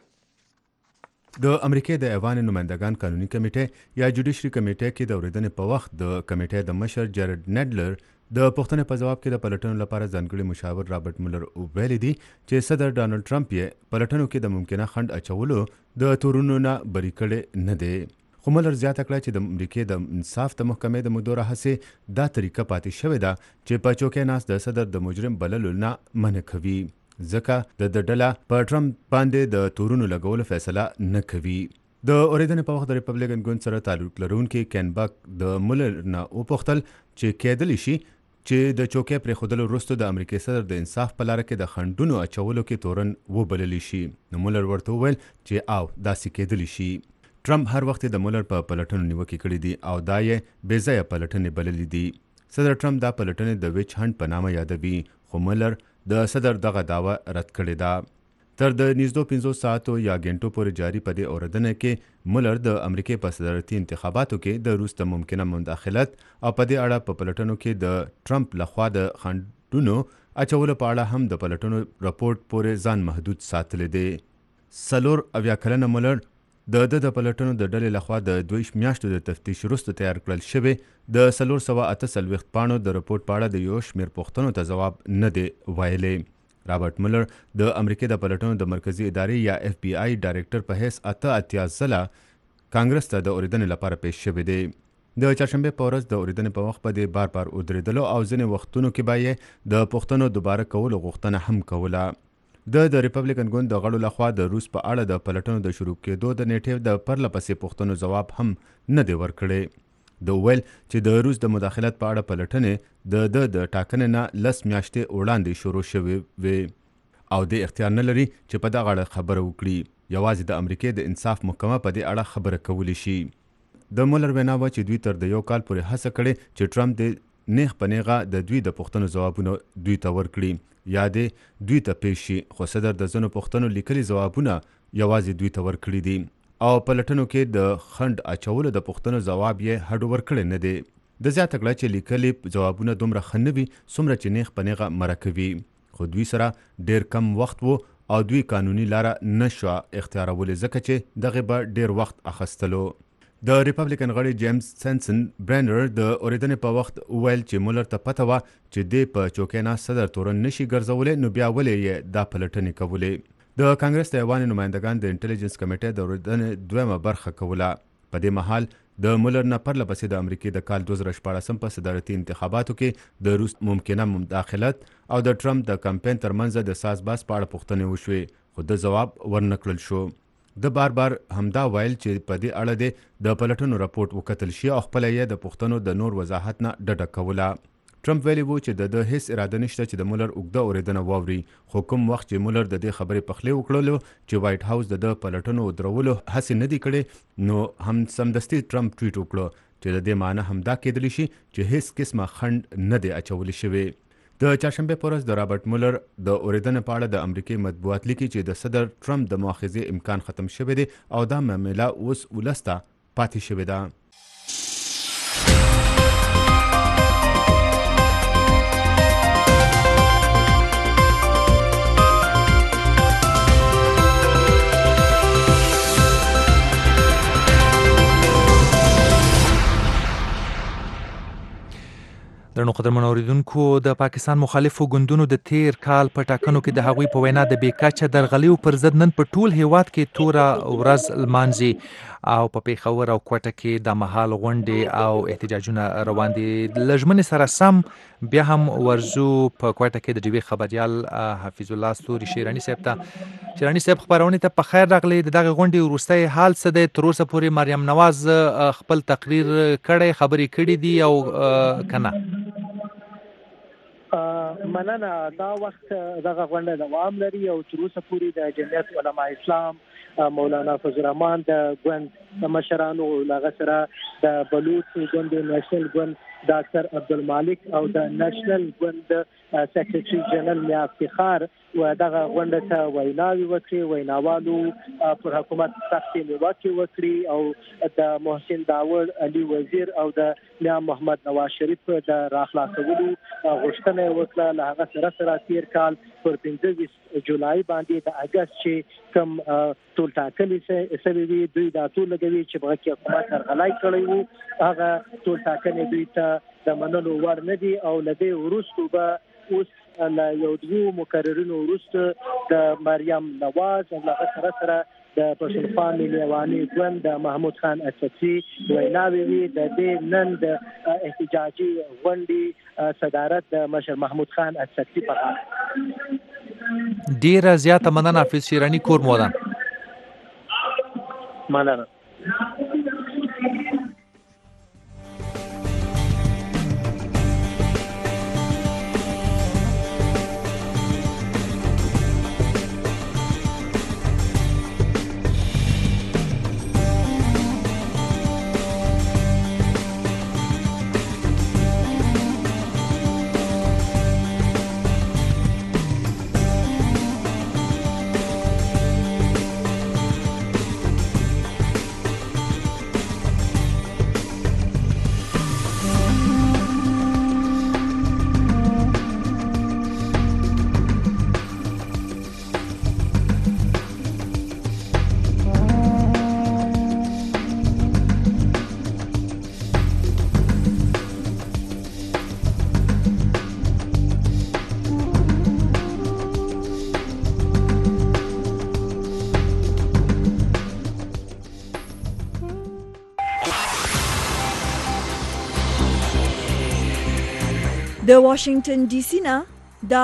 د امریکای د ایوان نمائندگان قانوني کمیټه یا جوډیشري کمیټه کې د اوریدنې په وخت د کمیټې د مشر جارډ نیډلر د پوښتنې په جواب کې د پلټنو لپاره ځانګړي مشاور رابرټ مولر ویلي دي چې صدر ډانلډ ټرمپ یې پلټنو کې د ممکنه خنډ اچولو د تورونو نه بری کړي نه دی. خو مولر زیاته کړه چې د امریکای د انصاف د محکمې د مدور هڅې دا طریقه پاتې شوې ده چې په چوکۍ ناست د صدر د مجرم بللو نه منع کوي ځکه د ډله په ټرمپ باندې د تورونو لګولو فیصله نه کوي. د اوریدنې په وخت د ریپبلیکن ګوند سره تعلق لرونکي کین بک د مولر نه وپوښتل چې کېدلی شي چې د چوکۍ پرېښودلو وروسته د امریکای صدر د انصاف په لاره کې د خنډونو اچولو کې تورن وبللی شي. نو مولر ورته وویل چې داسې کېدلی شي. ټرمپ هر وخت د مولر په پلټنو نیوکې کړې دي او دا یې بې ځایه پلټنې بللې دي. صدر ټرمپ دا پلټنې د ویچ هنټ په نامه یادوي خو مولر د صدر دغه دعوه رد کړې ده. تر د نږدې 50 ساعتو یا غنټو پورې جاری په دې اوریدنه کې مولر د امریکای په صدارتي انتخاباتو کې د روس د ممکنه مداخلت او په دې اړه په پلټنو کې د ټرمپ لخوا د خنډونو اچولو په اړه هم د پلټنو راپورټ پورې ځان محدود ساتلی دی. 4 کلنه مولر د پلټنو د ډلې لخوا د 2 میاشتو د تفتیش وروسته تیار کړل شوی د 448 پاڼو د راپورټ په اړه د یو شمېر پوښتنو ته ځواب نه دی ویلی. رابرټ مولر د امریکای د پلټنو د مرکزی ادارې یا اف بی آی ډایرکټر په حیث 88 ځله کانګرس ته د اوریدنې لپاره پیش شوی دی. د چهارشنبه په ورځ د اوریدنې په وخت په بار ودرېدلو او ځینې وختونو کې به یې د پوښتنو دوباره کولو غوښتنه هم کوله. د ریپبلیکن ګوند د غړو لخوا د روس په اړه د پلټنو د شروع کېدو د نیټې د پرلپسې پوښتنو ځواب هم نه دی ورکړی. د ویل چې د روس د مداخلت په اړه پلټنې د ټاکنې نه 10 میاشتې وړاندې شروع شوې وې او د اختیار نه لري چې په دغه اړه خبره وکړي. یوازې د امریکای د انصاف محکمه په دې اړه خبره کولی شي. د مولر وینا وه چې دوی تر د 1 کال پورې هڅه کړې چې ټرمپ د نیغ په نیغه د دوی د پوښتنو ځوابونه دوی ته ورکړي یا دې دوی ته پیش شي. خو صدر د ځینو پوښتنو لیکلي ځوابونه یوازې دوی ته ورکړي دي او پلټنو کې د خنډ اچولو د پوښتنو ځواب یې هډو ورکړی نه دی. د زیاته کړه چې لیکلي ځوابونه دومره ښه نه وي څومره چې نیغ په نیغه مره کوي. خو دوی سره ډیر کم وخت وو او دوی قانوني لاره نشوه اختیارولې ځکه چې دغه به ډیر وخت اخیستلو. د ریپبلیکن غړي جیمز سنسن برینر د اوریدنې په وخت ویل چې مولر ته پته وه چې دی په چوکۍ ناست صدر تورن نشي ګرځولی نو بیا ولې یې دا پلټنې کولې. د کانګرس د ایوان نمائندگان د انټلیجنس کمیټې د اوریدنې دویمه برخه کوله. په دې مهال د مولر نه پرلپسې د امریکای د کال 2014 په صدارتي انتخاباتو کې د روس ممکنه مداخلت او د ټرمپ د کمپاین ترمنځ د سازباز په اړه پوښتنې وشوې خو د ځواب ورنکړل شو. د بار همدا ویل چې په دې اړه د پلټنو راپورټ وکتل شي او خپله یې د پوښتنو د نور وضاحت نه ډډه کوله. ټرمپ ویلي وو چې د هیڅ اراده نشته چې د مولر اوږده اوریدنه واوري خو کوم وخت چې مولر د دې خبرې پخلی وکړلو چې وایټ هاوس د پلټنو درولو هڅې نه دي کړې نو هم سمدستي ټرمپ ټویټ وکړو چې د دې معنی همدا کېدلی شي چې هیڅ قسمه خنډ نه دی اچولی شوی. د چهارشنبه په ورځ د رابرټ مولر د اوریدنې په اړه د امریکای مطبوعات لیکي چې د صدر ټرمپ د مؤاخذې امکان ختم شوی دی او دا معامله اوس ولس ته پاتې شوې ده. درنو قدرمن اوریدونکو د پاکستان مخالفو ګوندونو د تیر کال په ټاکنو کې د هغوی په وینا د بیکاچه درغلیو پر ضد نن په ټول هیواد کې توره ورځ لمانځي او په پیښور او کوټه کې د مهال غونډې او احتجاجونه روان دي. لژمنې سره سم بیا هم ورزو په کوټه کې د ډیوی خبريال حفیظ الله ستوري شیرانی صاحب خبرونه ته په خیر راغلی. د دغه غونډې وروستۍ حال څه دی؟ تر اوسه پورې مریم نواز خپل تقریر کړی، خبرې کړې دي او کنه؟ مننه. دا وخت دغه غونډه دوام لري او تر اوسه پورې د جمعیت علما اسلام مولانا فضل الرحمن د ګوند مشرانو لغه سره د بلوچ ګوند نېشنل ګوند ډاکټر عبدالمالک او د نېشنل ګوند سیکریټري جنرال میا افتخار و دغه غونډه ته ویناوي وکړي. ویناوالو پر حکومت سختي نیوکې وکړي او د محسن داور علي وزیر او د میا محمد نواز شریف د راخلاصولو غوښتنه وکړه. له هغه سره تیر کال پر 15 جولای باندې د اگست چې کوم ټول ټاکلي سوي وي دوی دا ټول لګوي چې بغه کې حکومت ترغلای کړی وو، هغه ټول ټاکنې دوی ته د منلو وړ نه دي او لدی ورستو به اوس له یو دوه مقررینو ورسته د مریم نواز او هغه سره د پښتونخوا ملي عوامي ګوند د محمود خان اسدسي ویناوي وي. د دې نن د احتجاجي غونډې صدارت د مشر محمود خان اسدسي په ډیره زیاته مننه حفیظ شیرانی کور مودان. مننه. د واشنگټن ډي سي نه